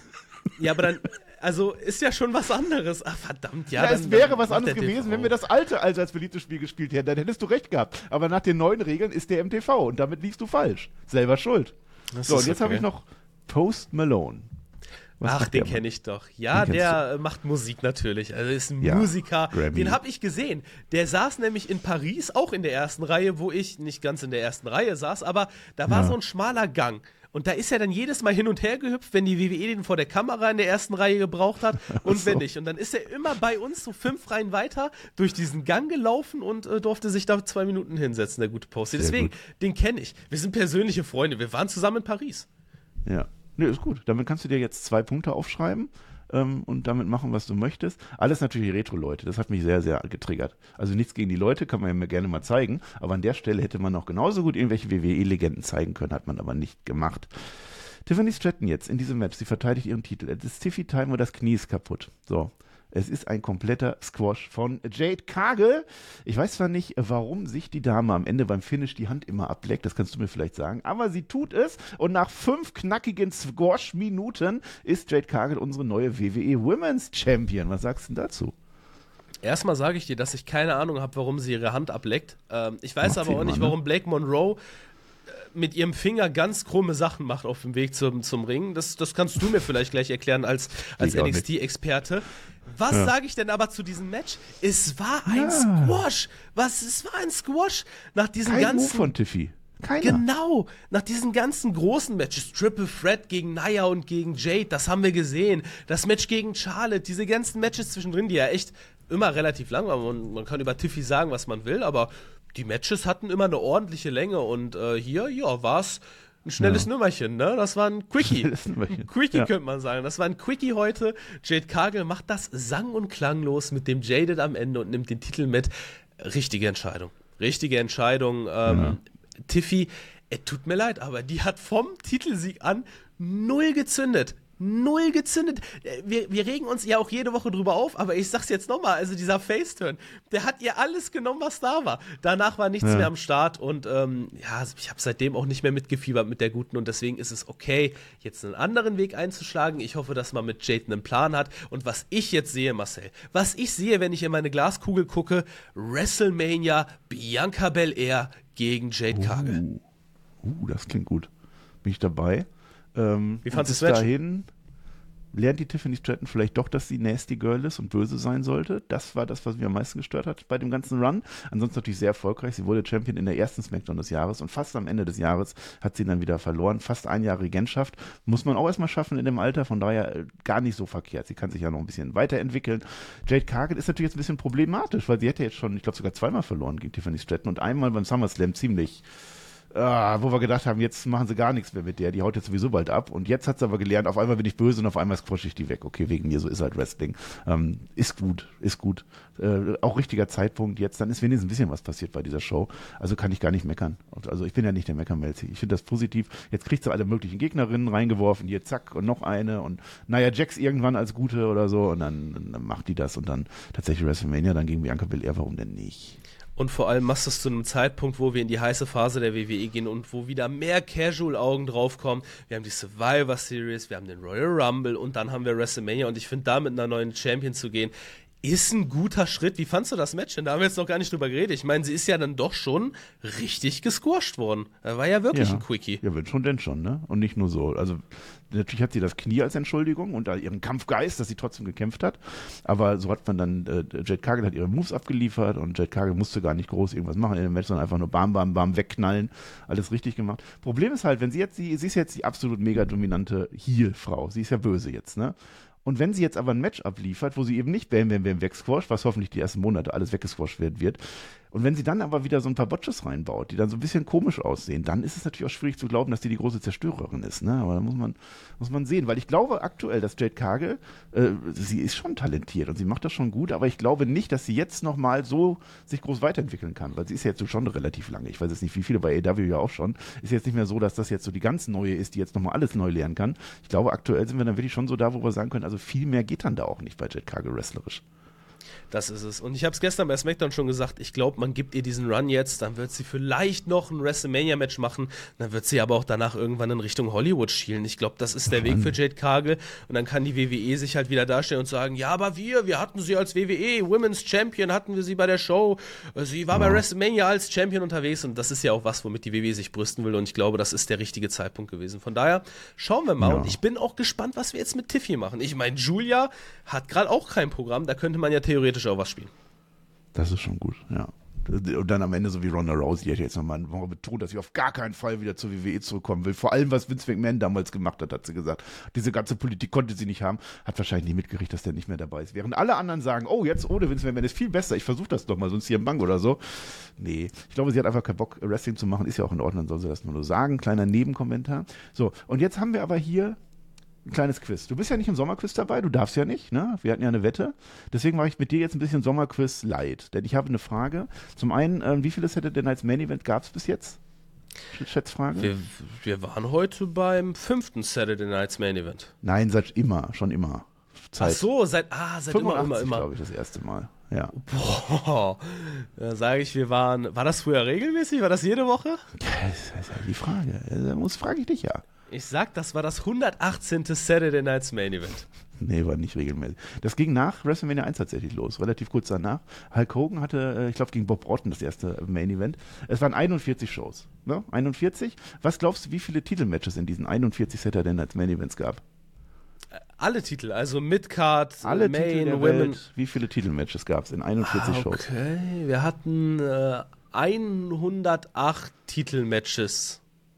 Ja, aber dann, also ist ja schon was anderes. Ach, verdammt, ja. Ja, dann, es wäre dann was macht anderes der gewesen, T V. wenn wir das alte allseits beliebte Spiel gespielt hätten. Dann hättest du recht gehabt. Aber nach den neuen Regeln ist der im T V und damit liegst du falsch. Selber schuld. Das So, ist und jetzt okay. habe ich noch Post Malone. Was Ach, macht den der kenne Mann? ich doch. Ja, Den kennst der äh, macht Musik natürlich. Also ist ein Ja, Musiker. Grammy. Den habe ich gesehen. Der saß nämlich in Paris, auch in der ersten Reihe, wo ich nicht ganz in der ersten Reihe saß, aber da war Ja. so ein schmaler Gang. Und da ist er dann jedes Mal hin und her gehüpft, wenn die W W E den vor der Kamera in der ersten Reihe gebraucht hat und so. wenn nicht. Und dann ist er immer bei uns so fünf Reihen weiter durch diesen Gang gelaufen und äh, durfte sich da zwei Minuten hinsetzen, der gute Post. Sehr Deswegen, gut. den kenne ich. Wir sind persönliche Freunde. Wir waren zusammen in Paris. Ja, nee, ist gut. Damit kannst du dir jetzt zwei Punkte aufschreiben ähm, und damit machen, was du möchtest. Alles natürlich Retro-Leute. Das hat mich sehr, sehr getriggert. Also nichts gegen die Leute, kann man ja mir gerne mal zeigen. Aber an der Stelle hätte man auch genauso gut irgendwelche W W E-Legenden zeigen können, hat man aber nicht gemacht. Tiffany Stratton jetzt in diesem Match, sie verteidigt ihren Titel. Es ist Tiffy-Time und das Knie ist kaputt. So. Es ist ein kompletter Squash von Jade Cargill. Ich weiß zwar nicht, warum sich die Dame am Ende beim Finish die Hand immer ableckt, das kannst du mir vielleicht sagen, aber sie tut es und nach fünf knackigen Squash-Minuten ist Jade Cargill unsere neue W W E Women's Champion. Was sagst du denn dazu? Erstmal sage ich dir, dass ich keine Ahnung habe, warum sie ihre Hand ableckt. Ähm, ich weiß Macht aber sie auch immer, nicht, ne? warum Blake Monroe äh, mit ihrem Finger ganz krumme Sachen macht auf dem Weg zum, zum Ring. Das, das kannst du mir vielleicht gleich erklären als, als Ich auch N X T-Experte. Was Ja. sage ich denn aber zu diesem Match? Es war ein Ja. Squash. Was? Es war ein Squash. Nach diesen Kein Move ganzen von Tiffy. Keiner. Genau, nach diesen ganzen großen Matches, Triple Threat gegen Nia und gegen Jade, das haben wir gesehen. Das Match gegen Charlotte, diese ganzen Matches zwischendrin, die ja echt immer relativ lang waren. Man, man kann über Tiffy sagen, was man will, aber die Matches hatten immer eine ordentliche Länge und äh, hier, ja, war es ein schnelles Ja. Nummerchen, ne? Das war ein Quickie. Schnelles Nummerchen. Ein Quickie Ja. könnte man sagen. Das war ein Quickie heute. Jade Cargill macht das sang- und klanglos mit dem Jaded am Ende und nimmt den Titel mit. Richtige Entscheidung. Richtige Entscheidung. Ähm, Ja. Tiffy, es tut mir leid, aber die hat vom Titelsieg an null gezündet. Null gezündet. Wir, wir regen uns ja auch jede Woche drüber auf, aber ich sag's jetzt nochmal, also dieser Faceturn, der hat ihr alles genommen, was da war. Danach war nichts Ja. mehr am Start und ähm, ja, ich habe seitdem auch nicht mehr mitgefiebert mit der Guten und deswegen ist es okay, jetzt einen anderen Weg einzuschlagen. Ich hoffe, dass man mit Jade einen Plan hat und was ich jetzt sehe, Marcel, was ich sehe, wenn ich in meine Glaskugel gucke, WrestleMania, Bianca Belair gegen Jade Cargill. Uh, uh, das klingt gut. Bin ich dabei. Ähm, Wie fandst und du bis das Match? dahin lernt die Tiffany Stratton vielleicht doch, dass sie Nasty Girl ist und böse sein sollte. Das war das, was mich am meisten gestört hat bei dem ganzen Run. Ansonsten natürlich sehr erfolgreich. Sie wurde Champion in der ersten Smackdown des Jahres und fast am Ende des Jahres hat sie dann wieder verloren. Fast ein Jahr Regentschaft. Muss man auch erstmal schaffen in dem Alter. Von daher äh, gar nicht so verkehrt. Sie kann sich ja noch ein bisschen weiterentwickeln. Jade Cargill ist natürlich jetzt ein bisschen problematisch, weil sie hätte jetzt schon, ich glaube, sogar zweimal verloren gegen Tiffany Stratton und einmal beim SummerSlam ziemlich Ah, wo wir gedacht haben, jetzt machen sie gar nichts mehr mit der, die haut jetzt sowieso bald ab. Und jetzt hat sie aber gelernt, auf einmal bin ich böse und auf einmal squash ich die weg. Okay, wegen mir, so ist halt Wrestling. Ähm, ist gut, ist gut. Äh, auch richtiger Zeitpunkt jetzt, dann ist wenigstens ein bisschen was passiert bei dieser Show. Also kann ich gar nicht meckern. Also ich bin ja nicht der Meckermelzi. Ich finde das positiv. Jetzt kriegt sie alle möglichen Gegnerinnen reingeworfen, hier zack und noch eine und naja, Jax irgendwann als Gute oder so und dann, dann macht die das und dann tatsächlich WrestleMania, dann gegen Bianca Belair, warum denn nicht? Und vor allem machst du es zu einem Zeitpunkt, wo wir in die heiße Phase der W W E gehen und wo wieder mehr Casual-Augen draufkommen. Wir haben die Survivor Series, wir haben den Royal Rumble und dann haben wir WrestleMania. Und ich finde, da mit einer neuen Champion zu gehen, ist ein guter Schritt. Wie fandst du das Match denn? Da haben wir jetzt noch gar nicht drüber geredet. Ich meine, sie ist ja dann doch schon richtig gesquasht worden. Das war ja wirklich ja. ein Quickie. Ja, wenn schon, denn schon, ne? Und nicht nur so. Also natürlich hat sie das Knie als Entschuldigung und ihren Kampfgeist, dass sie trotzdem gekämpft hat. Aber so hat man dann, äh, Jade Cargill hat ihre Moves abgeliefert und Jade Cargill musste gar nicht groß irgendwas machen in dem Match, sondern einfach nur bam, bam, bam, wegknallen. Alles richtig gemacht. Problem ist halt, wenn sie jetzt, sie, sie ist jetzt die absolut mega dominante Heel-Frau. Sie ist ja böse jetzt, ne? Und wenn sie jetzt aber ein Match abliefert, wo sie eben nicht bam, bam, bam wegsquasht, was hoffentlich die ersten Monate alles weggesquasht werden wird, und wenn sie dann aber wieder so ein paar Botches reinbaut, die dann so ein bisschen komisch aussehen, dann ist es natürlich auch schwierig zu glauben, dass die die große Zerstörerin ist. Ne? Aber da muss man, muss man sehen, weil ich glaube aktuell, dass Jade Cargill, äh, sie ist schon talentiert und sie macht das schon gut, aber ich glaube nicht, dass sie jetzt nochmal so sich groß weiterentwickeln kann, weil sie ist ja jetzt schon relativ lange. Ich weiß jetzt nicht, wie viele, bei A E W ja auch schon. Ist jetzt nicht mehr so, dass das jetzt so die ganz neue ist, die jetzt nochmal alles neu lernen kann. Ich glaube, aktuell sind wir dann wirklich schon so da, wo wir sagen können, also viel mehr geht dann da auch nicht bei Jade Cargill wrestlerisch. Das ist es. Und ich habe es gestern bei SmackDown schon gesagt, ich glaube, man gibt ihr diesen Run jetzt, dann wird sie vielleicht noch ein WrestleMania-Match machen, dann wird sie aber auch danach irgendwann in Richtung Hollywood schielen. Ich glaube, das ist der Weg für Jade Cargill und dann kann die W W E sich halt wieder darstellen und sagen, ja, aber wir, wir hatten sie als W W E, Women's Champion, hatten wir sie bei der Show, sie war ja. bei WrestleMania als Champion unterwegs und das ist ja auch was, womit die W W E sich brüsten will und ich glaube, das ist der richtige Zeitpunkt gewesen. Von daher, schauen wir mal ja. und ich bin auch gespannt, was wir jetzt mit Tiffy machen. Ich meine, Julia hat gerade auch kein Programm, da könnte man ja theoretisch auch was spielen. Das ist schon gut, ja. Und dann am Ende so wie Ronda Rousey, die hat jetzt nochmal betont, dass sie auf gar keinen Fall wieder zur W W E zurückkommen will. Vor allem, was Vince McMahon damals gemacht hat, hat sie gesagt. Diese ganze Politik konnte sie nicht haben, hat wahrscheinlich nicht mitgekriegt, dass der nicht mehr dabei ist. Während alle anderen sagen, oh, jetzt ohne Vince McMahon ist viel besser, ich versuche das doch mal, sonst hier im Bank oder so. Nee, ich glaube, sie hat einfach keinen Bock, Wrestling zu machen, ist ja auch in Ordnung, soll sie das nur sagen. Kleiner Nebenkommentar. So, und jetzt haben wir aber hier ein kleines Quiz. Du bist ja nicht im Sommerquiz dabei, du darfst ja nicht, ne? Wir hatten ja eine Wette. Deswegen mache ich mit dir jetzt ein bisschen Sommerquiz light. Denn ich habe eine Frage. Zum einen, äh, wie viele Saturday Night's Main Event gab es bis jetzt? Schätzfrage. Wir, wir waren heute beim fünften Saturday Night's Main Event. Nein, seit immer, schon immer. Seit Ach so, seit, ah, seit immer, immer, immer. glaube ich, das erste Mal. Ja. Boah, da sage ich, wir waren, war das früher regelmäßig? War das jede Woche? Das ist ja die Frage. Da muss, frage ich dich ja. Ich sag, das war das hundertachtzehnte Saturday Night's Main Event. Nee, war nicht regelmäßig. Das ging nach WrestleMania eins tatsächlich los, relativ kurz danach. Hulk Hogan hatte, ich glaube, gegen Bob Orton das erste Main Event. Es waren einundvierzig Shows. Ne? einundvierzig. Was glaubst du, wie viele Titelmatches in diesen einundvierzig Saturday Night's Main Events gab? Alle Titel, also Midcard, Alle Main, Titel der Women. Welt. Wie viele Titelmatches gab es in einundvierzig ah, Shows? Okay, wir hatten äh, hundertacht Titelmatches.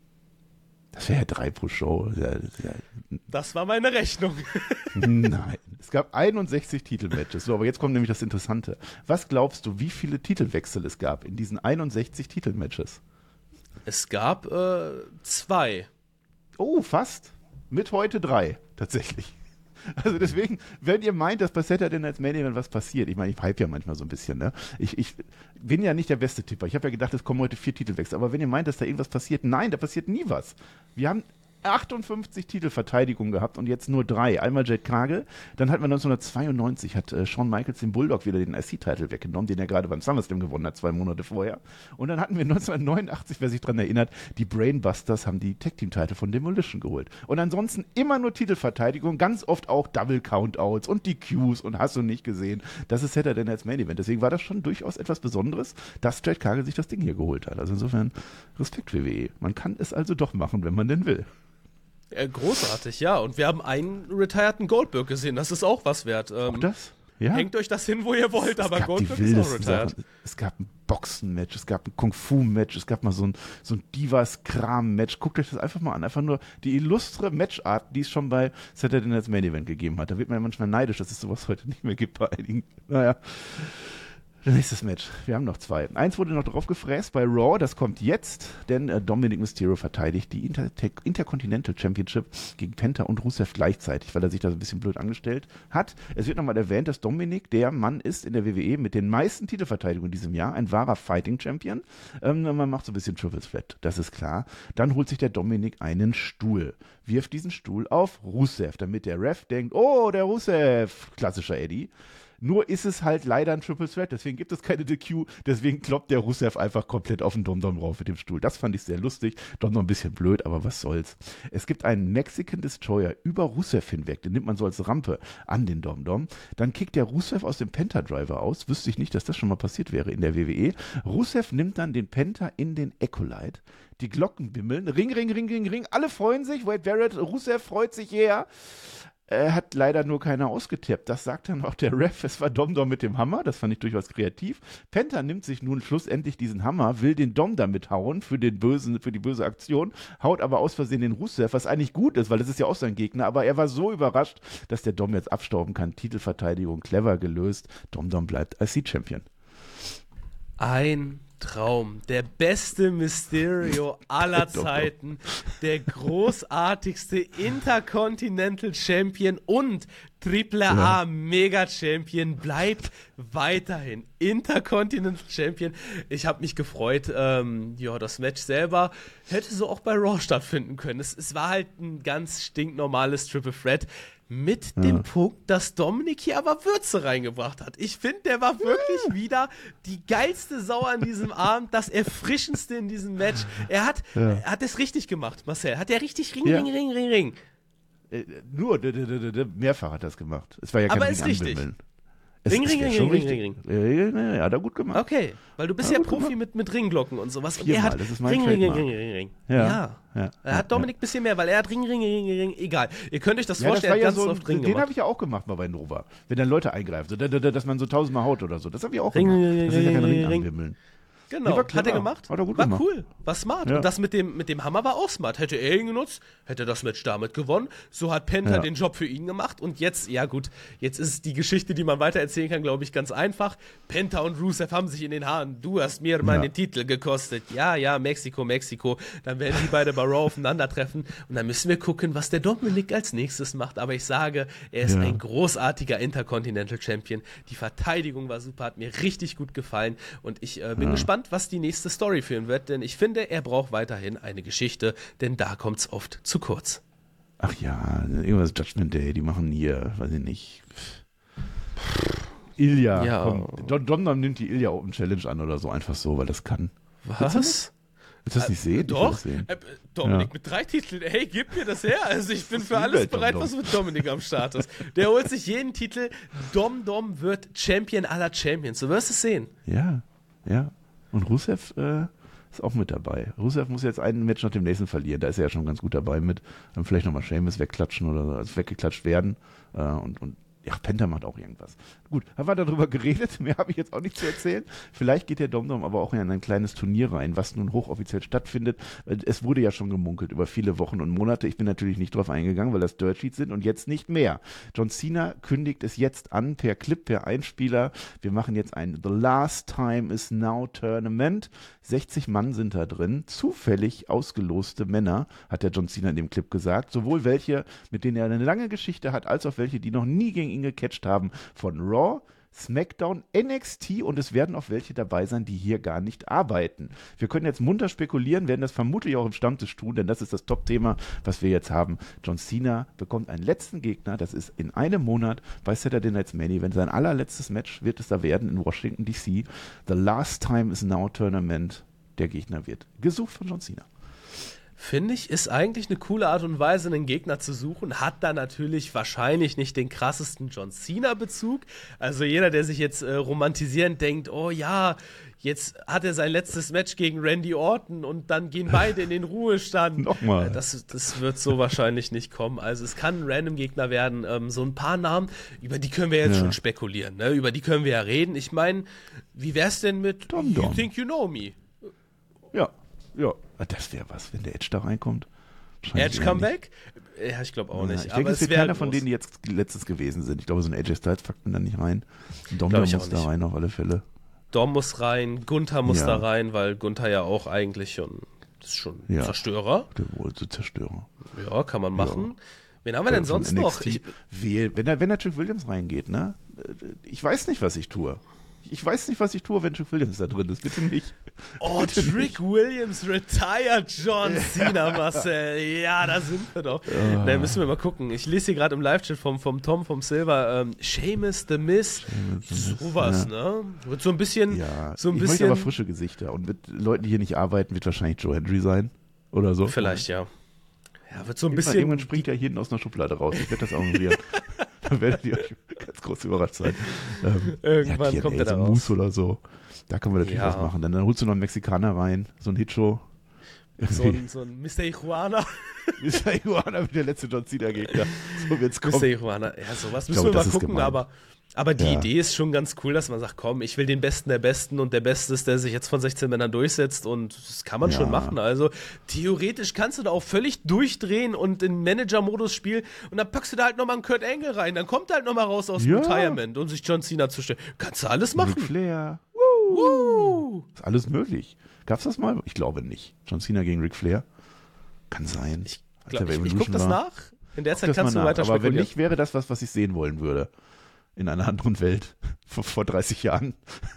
Das wäre ja drei pro Show. Ja, ja. Das war meine Rechnung. Nein, es gab einundsechzig Titelmatches. So, aber jetzt kommt nämlich das Interessante. Was glaubst du, wie viele Titelwechsel es gab in diesen einundsechzig Titelmatches? Es gab äh, zwei. Oh, fast. Mit heute drei, tatsächlich. Also deswegen, wenn ihr meint, dass bei Saturday Night's Main Event was passiert, ich meine, ich hype ja manchmal so ein bisschen, ne? Ich, ich bin ja nicht der beste Tipper. Ich habe ja gedacht, es kommen heute vier Titelwechsel. Aber wenn ihr meint, dass da irgendwas passiert, nein, da passiert nie was. Wir haben achtundfünfzig Titelverteidigungen gehabt und jetzt nur drei. Einmal Jade Cargill, dann hat man neunzehnhundertzweiundneunzig, hat äh, Shawn Michaels den Bulldog wieder den I C-Titel weggenommen, den er gerade beim SummerSlam gewonnen hat, zwei Monate vorher. Und dann hatten wir neunzehnhundertneunundachtzig, wer sich daran erinnert, die Brainbusters haben die Tag-Team-Titel von Demolition geholt. Und ansonsten immer nur Titelverteidigung, ganz oft auch Double-Countouts und die Qs und hast du nicht gesehen. Das ist Saturday Night's Main Event. Deswegen war das schon durchaus etwas Besonderes, dass Jade Cargill sich das Ding hier geholt hat. Also insofern Respekt W W E. Man kann es also doch machen, wenn man denn will. Äh, großartig, ja. Und wir haben einen retireden Goldberg gesehen. Das ist auch was wert. Ähm, auch das? Ja. Hängt euch das hin, wo ihr wollt, aber Goldberg ist auch retired. Sachen. Es gab ein Boxen-Match, es gab ein Kung-Fu-Match, es gab mal so ein, so ein Divas-Kram-Match. Guckt euch das einfach mal an. Einfach nur die illustre Matchart, die es schon bei Saturday Night's Main Event gegeben hat. Da wird man ja manchmal neidisch, dass es sowas heute nicht mehr gibt bei einigen. Naja. Nächstes Match. Wir haben noch zwei. Eins wurde noch drauf gefräst bei Raw, das kommt jetzt, denn äh, Dominic Mysterio verteidigt die Inter- Intercontinental Championship gegen Penta und Rusev gleichzeitig, weil er sich da so ein bisschen blöd angestellt hat. Es wird nochmal erwähnt, dass Dominic der Mann ist in der W W E mit den meisten Titelverteidigungen in diesem Jahr, ein wahrer Fighting Champion. Ähm, man macht so ein bisschen Triple Threat, das ist klar. Dann holt sich der Dominic einen Stuhl, wirft diesen Stuhl auf Rusev, damit der Ref denkt, oh, der Rusev, klassischer Eddie. Nur ist es halt leider ein Triple Threat, deswegen gibt es keine D Q, deswegen kloppt der Rusev einfach komplett auf den Dom-Dom rauf mit dem Stuhl. Das fand ich sehr lustig, doch noch ein bisschen blöd, aber was soll's. Es gibt einen Mexican Destroyer über Rusev hinweg, den nimmt man so als Rampe an den Dom-Dom. Dann kickt der Rusev aus dem Penta-Driver aus, wüsste ich nicht, dass das schon mal passiert wäre in der W W E. Rusev nimmt dann den Penta in den Ecolite, die Glocken bimmeln, Ring, Ring, Ring, Ring, Ring, alle freuen sich, Wade Barrett, Rusev freut sich her. Er hat leider nur keiner ausgetippt. Das sagt dann auch der Ref. Es war Dom-Dom mit dem Hammer. Das fand ich durchaus kreativ. Penta nimmt sich nun schlussendlich diesen Hammer, will den Dom damit hauen für, den bösen, für die böse Aktion, haut aber aus Versehen den Rusev, was eigentlich gut ist, weil das ist ja auch sein Gegner. Aber er war so überrascht, dass der Dom jetzt abstauben kann. Titelverteidigung clever gelöst. Dom-Dom bleibt I C-Champion. Ein Traum. Der beste Mysterio aller Zeiten. Der großartigste Intercontinental Champion und Triple A ja. Mega Champion bleibt weiterhin Intercontinental Champion. Ich habe mich gefreut. Ähm, ja, das Match selber hätte so auch bei Raw stattfinden können. Es, es war halt ein ganz stinknormales Triple Threat. Mit ja. dem Punkt, dass Dominic hier aber Würze reingebracht hat. Ich finde, der war wirklich ja. wieder die geilste Sau an diesem Abend, das Erfrischendste in diesem Match. Er hat, ja. er hat es richtig gemacht, Marcel. Hat er richtig Ring, ja. Ring, Ring, Ring, Ring. Äh, nur, d- d- d- d- mehrfach hat er das gemacht. Es war ja kein aber ist richtig. Es, Ring, es Ring, Ring, Ring, Ring, Ring. Ja, ja, hat er gut gemacht. Okay, weil du bist ja, ja Profi mit, mit Ringglocken und sowas. Und Viermal, er hat das ist mein Ring, Ring, Ring, Ring, Ring, Ring. Ja. ja. ja. Er hat Dominik ein ja. bisschen mehr, weil er hat Ring, Ring, Ring, Ring, Egal. Ihr könnt euch das ja, vorstellen, das er hat ja ganz so, oft Ring Den habe ich ja auch gemacht mal bei Nova. Wenn dann Leute eingreifen, so, dass man so tausendmal haut oder so. Das habe ich auch Ring, gemacht. Ring, das ist ja kein Ring, Ring anwimmeln. Genau, hat er gemacht. Hat er gut war gemacht. cool, war smart. Ja. Und das mit dem, mit dem Hammer war auch smart. Hätte er ihn genutzt, hätte das Match damit gewonnen. So hat Penta ja. den Job für ihn gemacht. Und jetzt, ja gut, jetzt ist die Geschichte, die man weiter erzählen kann, glaube ich, ganz einfach. Penta und Rusev haben sich in den Haaren. Du hast mir meine ja. Titel gekostet. Ja, ja, Mexiko, Mexiko. Dann werden die beide bei Raw aufeinandertreffen. Und dann müssen wir gucken, was der Dominik als nächstes macht. Aber ich sage, er ist ja. ein großartiger Intercontinental Champion. Die Verteidigung war super, hat mir richtig gut gefallen. Und ich äh, bin ja. gespannt, was die nächste Story führen wird, denn ich finde, er braucht weiterhin eine Geschichte, denn da kommt es oft zu kurz. Ach ja, irgendwas Judgment Day, die machen hier, weiß ich nicht. Ilja, ja. komm. Don Dom nimmt die Ilja Open Challenge an oder so, einfach so, weil das kann. Was? Willst du das nicht sehen? Äh, doch, sehen. Äh, Dominik ja. mit drei Titeln, hey, gib mir das her. Also ich bin für alles bereit, Dom -Dom. was mit Dominik am Start ist. Der holt sich jeden Titel. Dom Dom wird Champion aller Champions. Du wirst es sehen. Ja, ja. Und Rusev äh, ist auch mit dabei. Rusev muss jetzt ein Match nach dem nächsten verlieren. Da ist er ja schon ganz gut dabei mit. Dann vielleicht nochmal Sheamus wegklatschen oder so, also weggeklatscht werden. Äh, und, und ja, Penta macht auch irgendwas. Gut, haben wir darüber geredet. Mehr habe ich jetzt auch nicht zu erzählen. Vielleicht geht der Dom-Dom aber auch in ein kleines Turnier rein, was nun hochoffiziell stattfindet. Es wurde ja schon gemunkelt über viele Wochen und Monate. Ich bin natürlich nicht drauf eingegangen, weil das Dirt Sheets sind und jetzt nicht mehr. John Cena kündigt es jetzt an per Clip, per Einspieler. Wir machen jetzt ein The Last Time Is Now Tournament. sechzig Mann sind da drin. Zufällig ausgeloste Männer, hat der John Cena in dem Clip gesagt. Sowohl welche, mit denen er eine lange Geschichte hat, als auch welche, die noch nie gegen ihn gecatcht haben. Von Raw, SmackDown, N X T und es werden auch welche dabei sein, die hier gar nicht arbeiten. Wir können jetzt munter spekulieren, werden das vermutlich auch im Stammtisch tun, denn das ist das Top-Thema, was wir jetzt haben. John Cena bekommt einen letzten Gegner, das ist in einem Monat bei Saturday Night's Main Event. Sein allerletztes Match wird es da werden in Washington D C. The Last Time Is Now Tournament. Der Gegner wird gesucht von John Cena. Finde ich, ist eigentlich eine coole Art und Weise, einen Gegner zu suchen. Hat da natürlich wahrscheinlich nicht den krassesten John Cena-Bezug. Also jeder, der sich jetzt äh, romantisierend denkt, oh ja, jetzt hat er sein letztes Match gegen Randy Orton und dann gehen beide in den Ruhestand. Nochmal. Äh, das, das wird so wahrscheinlich nicht kommen. Also es kann ein Random-Gegner werden. Ähm, so ein paar Namen, über die können wir jetzt ja. schon spekulieren. Ne? Über die können wir ja reden. Ich meine, wie wär's denn mit Dom -Dom. You Think You Know Me? Ja, ja. Das wäre was, wenn der Edge da reinkommt. Edge Comeback? Ja, ich glaube auch ja, nicht. ich aber denke, es wird keiner keiner von denen, die jetzt letztes gewesen sind. Ich glaube, so ein A J Styles packt man da nicht rein. Dom Dom muss da rein auf alle Fälle. Dom muss rein, Gunther muss Ja. da rein, weil Gunther ja auch eigentlich schon, das ist schon Ja. Zerstörer. Der wohl zu Zerstörer. Ja, kann man machen. Wen haben wir denn Von sonst N X noch? T. Ich, Wähl, wenn da, wenn da Trick Williams reingeht, ne? Ich weiß nicht, was ich tue. Ich weiß nicht, was ich tue, wenn Trick Williams da drin ist. Bitte nicht. oh, Bitte Trick Williams retired John Cena, Marcel. Ja, da sind wir doch. Ah. Na, müssen wir mal gucken. Ich lese hier gerade im Live-Chat vom, vom Tom, vom Silver, ähm, Sheamus, The Miz, sowas, ne? Wird so ein bisschen, Ja, so ein ich bisschen, möchte aber frische Gesichter. Und mit Leuten, die hier nicht arbeiten, wird wahrscheinlich Joe Hendry sein. Oder so. vielleicht, ja. Ja, wird so ein Irgendwann, bisschen, irgendwann springt ja jeden aus einer Schublade raus. Ich werde das arrangieren. Dann werdet ihr euch ganz groß überrascht sein. Ähm, Irgendwann ja, kommt T N A, er da so raus. Moose oder so. Da können wir natürlich Ja. was machen. Dann, dann holst du noch einen Mexikaner rein, so ein Hitshow. so ein, so ein Mister Ijuana. Mister Iguana wie der letzte John Cena-Gegner. So wird's kommen. Mister Ijuana. Ja, sowas müssen glaube, wir mal das ist gucken, gemein. aber, aber die Ja. Idee ist schon ganz cool, dass man sagt, komm, ich will den Besten der Besten und der Beste ist, der sich jetzt von sechzehn Männern durchsetzt und das kann man Ja. schon machen. Also theoretisch kannst du da auch völlig durchdrehen und in Manager-Modus spielen und dann packst du da halt nochmal einen Kurt Angle rein, dann kommt er halt nochmal raus aus dem Ja. Retirement und sich John Cena zu stellen. Kannst du alles Ric machen. Flair. Woo! Ist alles möglich. Gab's das mal? Ich glaube nicht. John Cena gegen Ric Flair? Kann sein. Ich, Als glaub, er bei ich, ich Evolution guck das war. nach. In der Guck Zeit das kannst mal du nach. weiter Aber wenn spekulieren. nicht, wäre das was, was ich sehen wollen würde. In einer anderen Welt. Vor, vor dreißig Jahren.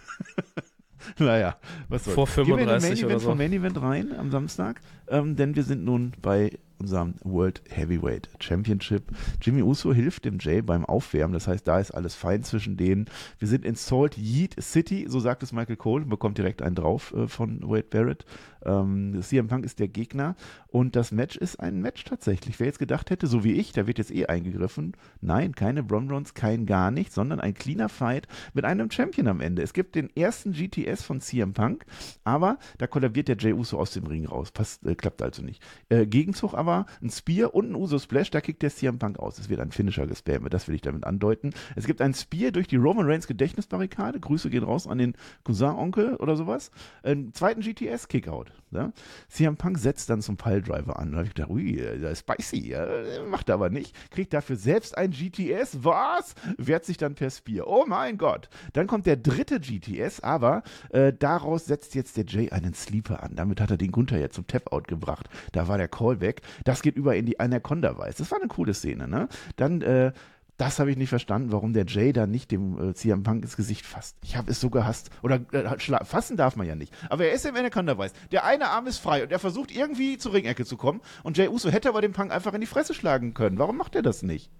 Naja, was soll's. Vor Gehen wir in den fünfunddreißig Main oder Event so. vom Main Event rein am Samstag, ähm, denn wir sind nun bei unserem World Heavyweight Championship. Jimmy Uso hilft dem Jay beim Aufwärmen, das heißt, da ist alles fein zwischen denen. Wir sind in Salt Yeet City, so sagt es Michael Cole, bekommt direkt einen drauf äh, von Wade Barrett. Ähm, C M Punk ist der Gegner und das Match ist ein Match tatsächlich. Wer jetzt gedacht hätte, so wie ich, da wird jetzt eh eingegriffen. Nein, keine Bronbrons, kein gar nichts, sondern ein cleaner Fight mit einem Champion am Ende. Es gibt den ersten G T S von C M Punk, aber da kollabiert der Jay Uso aus dem Ring raus. Passt, äh, klappt also nicht. Äh, Gegenzug aber ein Spear und ein Uso Splash, da kickt der C M Punk aus. Es wird ein Finisher gespammt, das will ich damit andeuten. Es gibt ein Spear durch die Roman Reigns Gedächtnisbarrikade. Grüße gehen raus an den Cousin-Onkel oder sowas. Einen zweiten G T S-Kickout. Ja? C M Punk setzt dann zum Piledriver an. Da habe ich gedacht, ui, das ist spicy. Ja? Macht er aber nicht. Kriegt dafür selbst ein G T S. Was? Wehrt sich dann per Spear. Oh mein Gott. Dann kommt der dritte G T S, aber äh, daraus setzt jetzt der Jay einen Sleeper an. Damit hat er den Gunther jetzt zum Tap-Out gebracht. Da war der Callback. Das geht über in die Anaconda-Weiß. Das war eine coole Szene, ne? Dann, äh, das habe ich nicht verstanden, warum der Jay da nicht dem äh, C M Punk ins Gesicht fasst. Ich habe es so gehasst. Oder äh, schla- fassen darf man ja nicht. Aber er ist im Anaconda-Weiß. Der eine Arm ist frei und er versucht irgendwie zur Ringecke zu kommen. Und Jay Uso hätte aber den Punk einfach in die Fresse schlagen können. Warum macht er das nicht?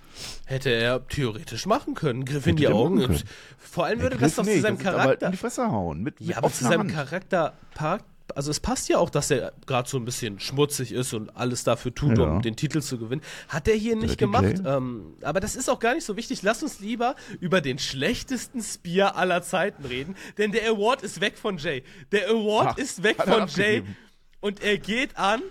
Hätte er theoretisch machen können. Griff in Hätte die der Augen. machen können. Vor allem Er würde griff das doch zu nicht, seinem das ist aber Charakter. in die Fresse hauen. Mit, Ja, mit aber zu offener seinem Hand. Charakter passt. Also es passt ja auch, dass er gerade so ein bisschen schmutzig ist und alles dafür tut, Ja. um den Titel zu gewinnen. Hat er hier nicht Dirty gemacht. Jay. Ähm, aber das ist auch gar nicht so wichtig. Lass uns lieber über den schlechtesten Spear aller Zeiten reden. Denn der Award ist weg von Jay. Der Award Ach, ist weg hat er von Jay. abgegeben. Und er geht an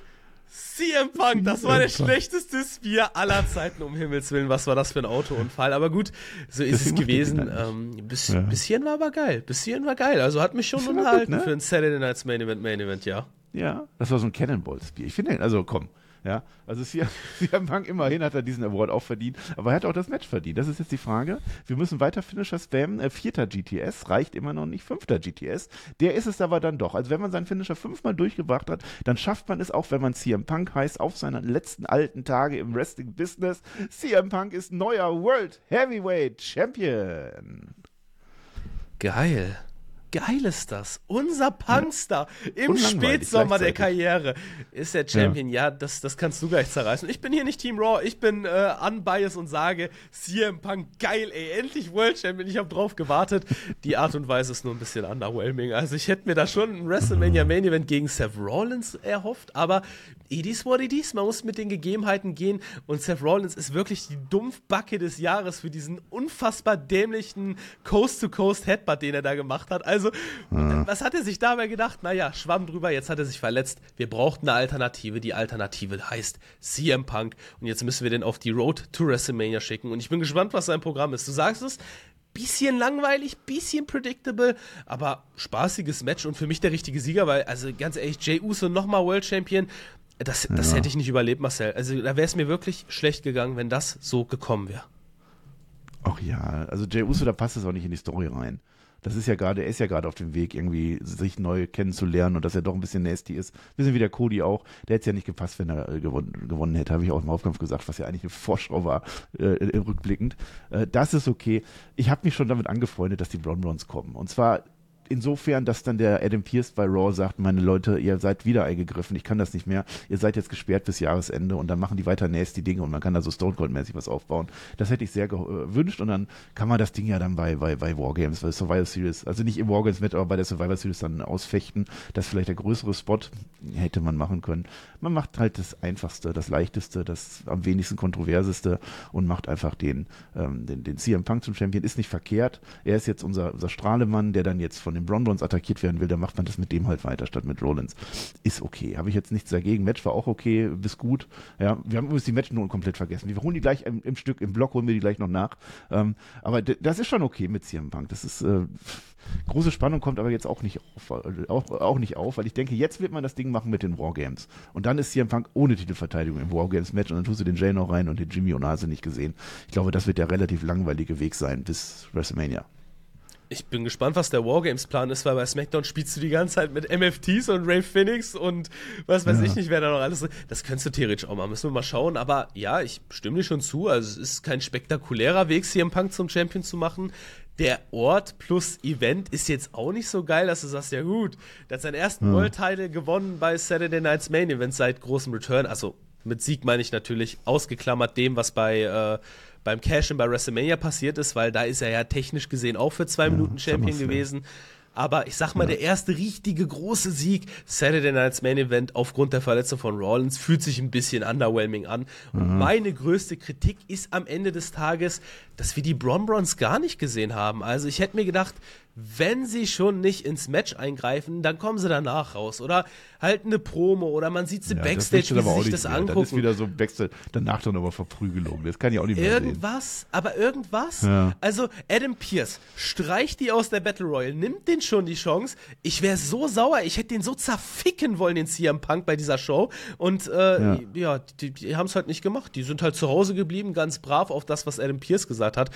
C M Punk. Das war der C M Punk. schlechteste Spear aller Zeiten, um Himmels Willen. Was war das für ein Autounfall? Aber gut, so ist Deswegen es macht er gewesen. den dann Ähm, bis, Ja. Bis hierhin war aber geil. Bis hierhin war geil. Also hat mich schon Ist schon unterhalten gut, ne? für ein Saturday Night's Main Event, Main Event, ja. Ja, das war so ein Cannonball-Spear. Ich finde, also komm. Ja, also C M Punk immerhin hat er diesen Award auch verdient, aber er hat auch das Match verdient. Das ist jetzt die Frage. Wir müssen weiter Finisher spammen. Äh, vierter G T S reicht immer noch nicht. Fünfter G T S. Der ist es aber dann doch. Also wenn man seinen Finisher fünfmal durchgebracht hat, dann schafft man es auch, wenn man C M Punk heißt, auf seine letzten alten Tage im Wrestling-Business. C M Punk ist neuer World Heavyweight Champion. Geil. Geil ist das. Unser Punkstar im Und langweilig Spätsommer der gleichzeitig. Karriere ist der Champion. Ja, das, das kannst du gleich zerreißen. Ich bin hier nicht Team Raw, ich bin äh, unbiased und sage, C M Punk, geil, ey, endlich World Champion. Ich habe drauf gewartet. Die Art und Weise ist nur ein bisschen underwhelming. Also ich hätte mir da schon ein WrestleMania Main Event gegen Seth Rollins erhofft, aber it is what it is. Man muss mit den Gegebenheiten gehen und Seth Rollins ist wirklich die Dumpfbacke des Jahres für diesen unfassbar dämlichen Coast-to-Coast-Headbutt, den er da gemacht hat. Also, was hat er sich dabei gedacht? Naja, schwamm drüber, jetzt hat er sich verletzt. Wir brauchten eine Alternative. Die Alternative heißt C M Punk. Und jetzt müssen wir den auf die Road to WrestleMania schicken. Und ich bin gespannt, was sein Programm ist. Du sagst es, bisschen langweilig, bisschen predictable, aber spaßiges Match und für mich der richtige Sieger, weil, also ganz ehrlich, Jey Uso nochmal World Champion, das, das Ja. hätte ich nicht überlebt, Marcel. Also da wäre es mir wirklich schlecht gegangen, wenn das so gekommen wäre. Ach ja, also Jey Uso, da passt es auch nicht in die Story rein. Das ist ja gerade, er ist ja gerade auf dem Weg, irgendwie sich neu kennenzulernen und dass er doch ein bisschen nasty ist. Bisschen wie der Cody auch. Der hätte es ja nicht gepasst, wenn er äh, gewonnen, gewonnen hätte, habe ich auch im Aufkampf gesagt, was ja eigentlich eine Vorschau war, äh, rückblickend. Äh, das ist okay. Ich habe mich schon damit angefreundet, dass die Bron Brons kommen. Und zwar insofern, dass dann der Adam Pearce bei Raw sagt, meine Leute, ihr seid wieder eingegriffen, ich kann das nicht mehr, ihr seid jetzt gesperrt bis Jahresende und dann machen die weiter nasty Dinge und man kann da so Stone Cold-mäßig was aufbauen. Das hätte ich sehr gewünscht und dann kann man das Ding ja dann bei, bei, bei Wargames, bei Survivor Series, also nicht im Wargames mit, aber bei der Survivor Series dann ausfechten. Das ist vielleicht der größere Spot, hätte man machen können. Man macht halt das Einfachste, das Leichteste, das am wenigsten Kontroverseste und macht einfach den, ähm, den, den C M Punk zum Champion. Ist nicht verkehrt. Er ist jetzt unser, unser Strahlemann, der dann jetzt von den Bron Brons attackiert werden will, dann macht man das mit dem halt weiter, statt mit Rollins. Ist okay. Habe ich jetzt nichts dagegen. Match war auch okay, bis gut. Ja, wir haben übrigens die Matchnoten komplett vergessen. Wir holen die gleich im, im Stück, im Block holen wir die gleich noch nach. Ähm, aber d- das ist schon okay mit C M Punk. Das ist, äh, große Spannung kommt aber jetzt auch nicht auf, auch, auch nicht auf, weil ich denke, jetzt wird man das Ding machen mit den Wargames. Und dann ist C M Punk ohne Titelverteidigung im Wargames-Match und dann tust du den Jay noch rein und den Jimmy und Hase nicht gesehen. Ich glaube, das wird der relativ langweilige Weg sein bis WrestleMania. Ich bin gespannt, was der Wargames-Plan ist, weil bei SmackDown spielst du die ganze Zeit mit M F Ts und Ray Phoenix und was weiß ja. ich nicht, wer da noch alles ist. Das könntest du theoretisch auch mal, müssen wir mal schauen. Aber ja, ich stimme dir schon zu, also es ist kein spektakulärer Weg, C M Punk zum Champion zu machen. Der Ort plus Event ist jetzt auch nicht so geil, dass du sagst, ja gut, der hat seinen ersten ja. World-Title gewonnen bei Saturday Night's Main Event seit großem Return. Also mit Sieg meine ich natürlich ausgeklammert dem, was bei äh, beim Cash-In bei WrestleMania passiert ist, weil da ist er ja technisch gesehen auch für zwei ja, Minuten Champion gewesen. Aber ich sag mal, ja. der erste richtige große Sieg, Saturday Night's Main Event aufgrund der Verletzung von Rollins, fühlt sich ein bisschen underwhelming an. Und mhm. meine größte Kritik ist am Ende des Tages, dass wir die Bron Brons gar nicht gesehen haben. Also ich hätte mir gedacht, wenn sie schon nicht ins Match eingreifen, dann kommen sie danach raus. Oder halt eine Promo oder man sieht sie ja, Backstage, wie sie sich das mehr. angucken. Das ist wieder so Backstage, danach dann aber Verprügelung. Das kann ich auch nicht mehr Irgendwas, sehen. aber irgendwas. Ja. Also Adam Pearce streicht die aus der Battle Royale, nimmt den schon die Chance. Ich wäre so sauer, ich hätte den so zerficken wollen, den C M Punk bei dieser Show. Und äh, ja, ja die, die haben es halt nicht gemacht. Die sind halt zu Hause geblieben, ganz brav auf das, was Adam Pearce gesagt hat.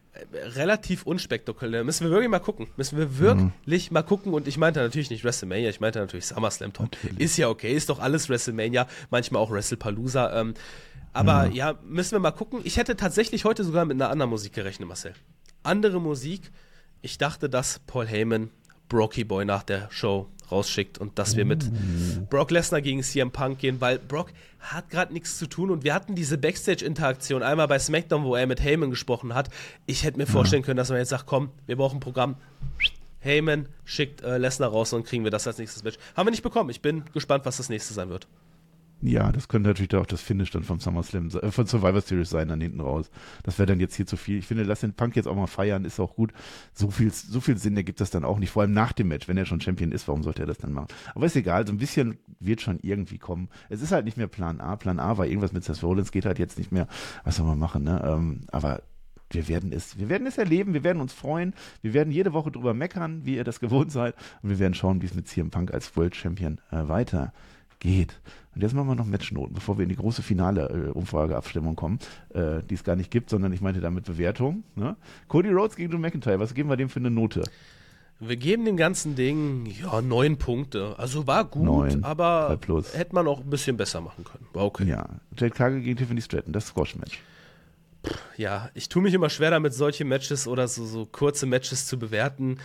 Relativ unspektakulär. Müssen wir wirklich mal gucken. Müssen wir wirklich mhm. mal gucken. Und ich meinte natürlich nicht WrestleMania, ich meinte natürlich SummerSlam Top. Natürlich. Ist ja okay, ist doch alles WrestleMania, manchmal auch WrestlePalooza. Ähm, aber ja. ja, müssen wir mal gucken. Ich hätte tatsächlich heute sogar mit einer anderen Musik gerechnet, Marcel. Andere Musik. Ich dachte, dass Paul Heyman Brokey Boy nach der Show rausschickt und dass wir mit Brock Lesnar gegen C M Punk gehen, weil Brock hat gerade nichts zu tun und wir hatten diese Backstage-Interaktion einmal bei SmackDown, wo er mit Heyman gesprochen hat. Ich hätte mir vorstellen können, dass man jetzt sagt, komm, wir brauchen ein Programm. Heyman schickt äh, Lesnar raus und kriegen wir das als nächstes Match. Haben wir nicht bekommen. Ich bin gespannt, was das nächste sein wird. Ja, das könnte natürlich auch das Finish dann vom SummerSlam, äh, von Survivor Series sein, dann hinten raus. Das wäre dann jetzt hier zu viel. Ich finde, lass den Punk jetzt auch mal feiern, ist auch gut. So viel, so viel Sinn ergibt das dann auch nicht, vor allem nach dem Match, wenn er schon Champion ist, warum sollte er das dann machen? Aber ist egal, so ein bisschen wird schon irgendwie kommen. Es ist halt nicht mehr Plan A. Plan A war irgendwas mit Seth Rollins, geht halt jetzt nicht mehr. Was soll man machen, ne? Ähm, aber wir werden es, wir werden es erleben, wir werden uns freuen, wir werden jede Woche drüber meckern, wie ihr das gewohnt seid und wir werden schauen, wie es mit C M Punk als World Champion äh, weitergeht. Und jetzt machen wir noch Matchnoten, bevor wir in die große finale äh, Umfrageabstimmung kommen, äh, die es gar nicht gibt, sondern ich meinte damit Bewertung. Ne? Cody Rhodes gegen Drew McIntyre, was geben wir dem für eine Note? Wir geben dem ganzen Ding, ja, neun Punkte. Also war gut, neun, aber hätte man auch ein bisschen besser machen können. War okay. Ja, Jade Cargill gegen Tiffany Stratton, das Squash-Match. Ja, ich tue mich immer schwer damit, solche Matches oder so, so kurze Matches zu bewerten.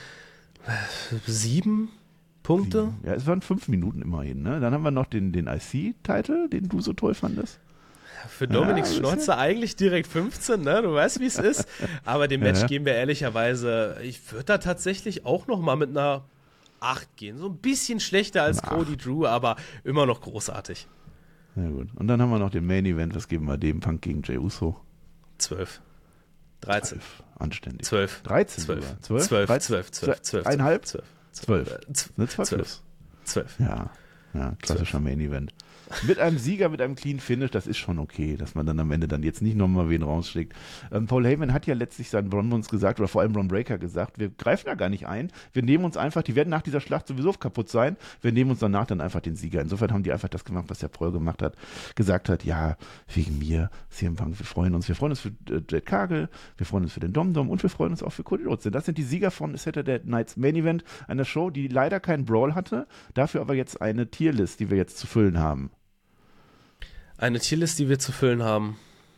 Sieben Punkte? Sieben. Ja, es waren fünf Minuten immerhin. Ne? Dann haben wir noch den, den I C-Title, den du so toll fandest. Für Dominik ja, Schnäuzer eigentlich direkt fünfzehn, ne? Du weißt, wie es ist. Aber dem Match ja. geben wir ehrlicherweise, ich würde da tatsächlich auch noch mal mit einer acht gehen. So ein bisschen schlechter als Cody Drew, aber immer noch großartig. Na gut. Und dann haben wir noch den Main Event, was geben wir dem? Punk gegen Jey Uso. zwölf. dreizehn. zwölf. Anständig. zwölf. dreizehn. zwölf. zwölf. zwölf. zwölf. zwölf. zwölf. Eineinhalb? zwölf. zwölf. zwölf. zwölf. zwölf. Ja. Ja, klassischer Main Event. Mit einem Sieger, mit einem Clean Finish, das ist schon okay, dass man dann am Ende dann jetzt nicht nochmal wen rausschlägt. Ähm, Paul Heyman hat ja letztlich seinen Bron gesagt, oder vor allem Bron Breakker gesagt, wir greifen da gar nicht ein, wir nehmen uns einfach, die werden nach dieser Schlacht sowieso kaputt sein, wir nehmen uns danach dann einfach den Sieger. Insofern haben die einfach das gemacht, was der Proll gemacht hat, gesagt hat, ja, wegen mir, C M Punk, wir freuen uns, wir freuen uns für äh, Jade Cargill, wir freuen uns für den Dom Dom und wir freuen uns auch für Cody Rhodes. Denn das sind die Sieger von Saturday Night's Main Event, einer Show, die leider keinen Brawl hatte, dafür aber jetzt eine Tierlist, die wir jetzt zu füllen haben. Eine Tierlist, die wir zu füllen haben.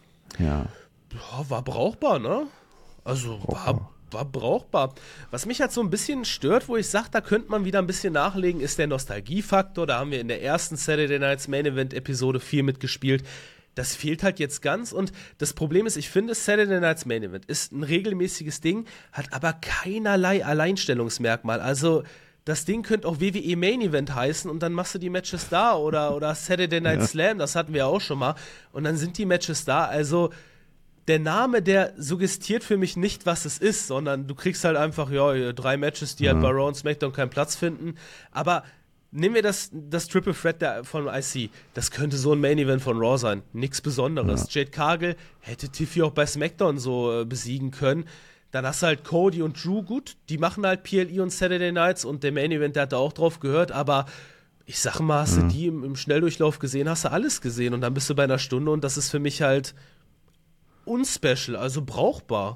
Ja. Ja, war brauchbar, ne? Also war, war brauchbar. Was mich halt so ein bisschen stört, wo ich sage, da könnte man wieder ein bisschen nachlegen, ist der Nostalgiefaktor. Da haben wir in der ersten Saturday Night's Main Event Episode viel mitgespielt. Das fehlt halt jetzt ganz und das Problem ist, ich finde, Saturday Night's Main Event ist ein regelmäßiges Ding, hat aber keinerlei Alleinstellungsmerkmal. Also das Ding könnte auch W W E Main Event heißen und dann machst du die Matches da oder, oder Saturday Night ja. Slam, das hatten wir ja auch schon mal. Und dann sind die Matches da. Also der Name, der suggestiert für mich nicht, was es ist, sondern du kriegst halt einfach, ja, drei Matches, die ja. halt bei Raw und SmackDown keinen Platz finden. Aber nehmen wir das, das Triple Threat der, von I C. Das könnte so ein Main Event von Raw sein. Nichts Besonderes. Ja. Jade Cargill hätte Tiffy auch bei SmackDown so äh, besiegen können. Dann hast du halt Cody und Drew, gut, die machen halt P L E und Saturday Nights und der Main Event, der hat da auch drauf gehört, aber ich sag mal, hast mhm. du die im, im Schnelldurchlauf gesehen, hast du alles gesehen und dann bist du bei einer Stunde und das ist für mich halt unspecial, also brauchbar.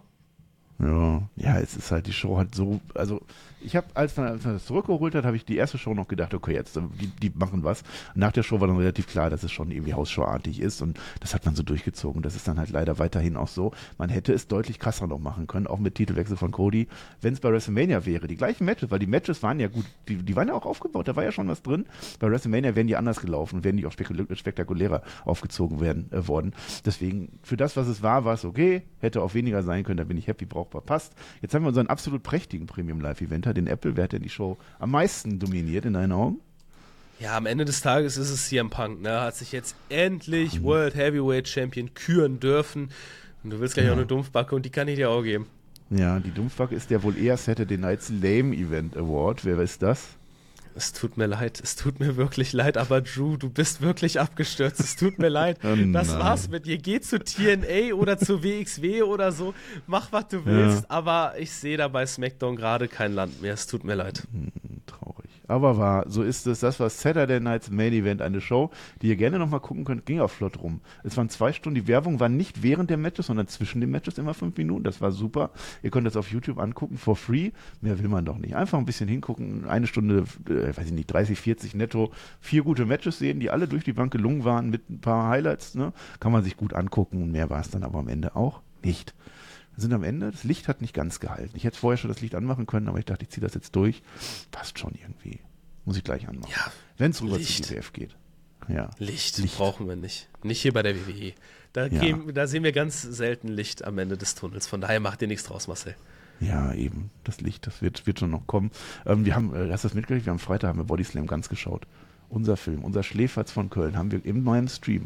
Ja, ja, es ist halt, die Show hat so, also ich habe, als man, als man das zurückgeholt hat, habe ich die erste Show noch gedacht, okay, jetzt, die, die machen was. Nach der Show war dann relativ klar, dass es schon irgendwie Hausshowartig ist und das hat man so durchgezogen. Das ist dann halt leider weiterhin auch so. Man hätte es deutlich krasser noch machen können, auch mit Titelwechsel von Cody, wenn es bei WrestleMania wäre. Die gleichen Matches, weil die Matches waren ja gut, die, die waren ja auch aufgebaut, da war ja schon was drin. Bei WrestleMania wären die anders gelaufen, wären die auch spekul- spektakulärer aufgezogen werden, äh, worden. Deswegen, für das, was es war, war es okay, hätte auch weniger sein können, da bin ich happy, brauchbar, passt. Jetzt haben wir unseren absolut prächtigen Premium-Live-Eventer, den Apple. Wer hat denn die Show am meisten dominiert in deinen Augen? Ja, am Ende des Tages ist es C M Punk, ne? Hat sich jetzt endlich World Heavyweight Champion küren dürfen. Und du willst gleich ja. auch eine Dumpfbacke und die kann ich dir auch geben. Ja, die Dumpfbacke ist der wohl eher Saturday Night's Lame Event Award. Wer ist das? Es tut mir leid, es tut mir wirklich leid, aber Drew, du bist wirklich abgestürzt, es tut mir leid. Oh das war's mit dir. Geh zu T N A oder zu W X W oder so, mach was du willst, ja. aber ich sehe da bei SmackDown gerade kein Land mehr, es tut mir leid. Hm, traurig. Aber wahr, so ist es. Das war Saturday Night's Main Event, eine Show, die ihr gerne nochmal gucken könnt, ging auch flott rum. Es waren zwei Stunden, die Werbung war nicht während der Matches, sondern zwischen den Matches immer fünf Minuten, das war super. Ihr könnt das auf YouTube angucken, for free, mehr will man doch nicht. Einfach ein bisschen hingucken, eine Stunde, äh, weiß ich nicht, dreißig, vierzig netto, vier gute Matches sehen, die alle durch die Bank gelungen waren mit ein paar Highlights, ne? Kann man sich gut angucken und mehr war es dann aber am Ende auch nicht. Wir sind am Ende, das Licht hat nicht ganz gehalten. Ich hätte vorher schon das Licht anmachen können, aber ich dachte, ich ziehe das jetzt durch. Passt schon irgendwie. Muss ich gleich anmachen. Ja, wenn es rüber Licht. zu W W F geht. Ja. Licht, Licht brauchen wir nicht. Nicht hier bei der W W E. Da, ja. gehen, da sehen wir ganz selten Licht am Ende des Tunnels. Von daher macht dir nichts draus, Marcel. Ja, eben. Das Licht, das wird, wird schon noch kommen. Ähm, wir haben, äh, hast du das mitgekriegt? Wir haben Freitag haben wir Bodyslam ganz geschaut. Unser Film, unser Schläferz von Köln, haben wir in meinem Stream.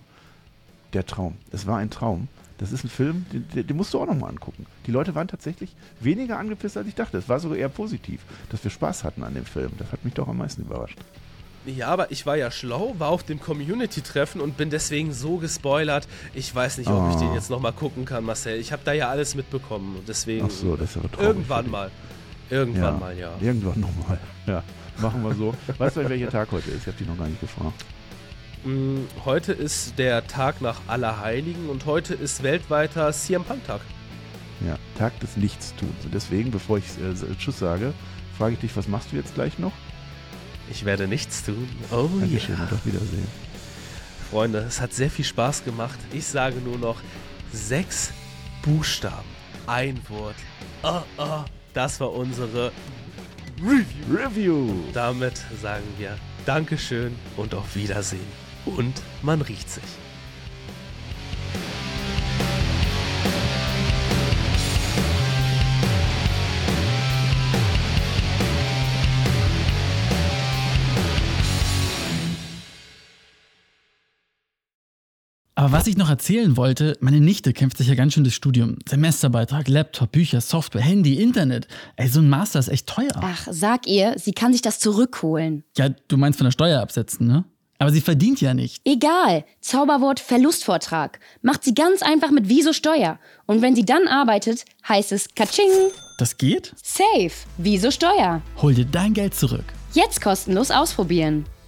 Der Traum. Es war ein Traum. Das ist ein Film, den, den musst du auch nochmal angucken. Die Leute waren tatsächlich weniger angepisst, als ich dachte. Es war sogar eher positiv, dass wir Spaß hatten an dem Film. Das hat mich doch am meisten überrascht. Ja, aber ich war ja schlau, war auf dem Community-Treffen und bin deswegen so gespoilert. Ich weiß nicht, ob oh. ich den jetzt nochmal gucken kann, Marcel. Ich habe da ja alles mitbekommen. Deswegen Ach so, das ist aber traurig. Irgendwann mal. Irgendwann ja, mal, ja. Irgendwann nochmal. Ja, machen wir so. Weißt du, welcher Tag heute ist? Ich habe dich noch gar nicht gefragt. Heute ist der Tag nach Allerheiligen und heute ist weltweiter C M Punk-Tag. Ja, Tag des Nichtstuns. Und deswegen, bevor ich äh, Tschüss sage, frage ich dich, was machst du jetzt gleich noch? Ich werde nichts tun. Oh Dankeschön ja. und auf Wiedersehen. Freunde, es hat sehr viel Spaß gemacht. Ich sage nur noch sechs Buchstaben. Ein Wort. Oh, oh. Das war unsere Review. Review. Damit sagen wir Dankeschön und auf Wiedersehen. Und man riecht sich. Aber was ich noch erzählen wollte, meine Nichte kämpft sich ja ganz schön das Studium. Semesterbeitrag, Laptop, Bücher, Software, Handy, Internet. Ey, so ein Master ist echt teuer. Ach, sag ihr, sie kann sich das zurückholen. Ja, du meinst von der Steuer absetzen, ne? Aber sie verdient ja nicht. Egal, Zauberwort Verlustvortrag. Macht sie ganz einfach mit Wieso Steuer. Und wenn sie dann arbeitet, heißt es Katsching. Das geht? Safe, Wieso Steuer. Hol dir dein Geld zurück. Jetzt kostenlos ausprobieren.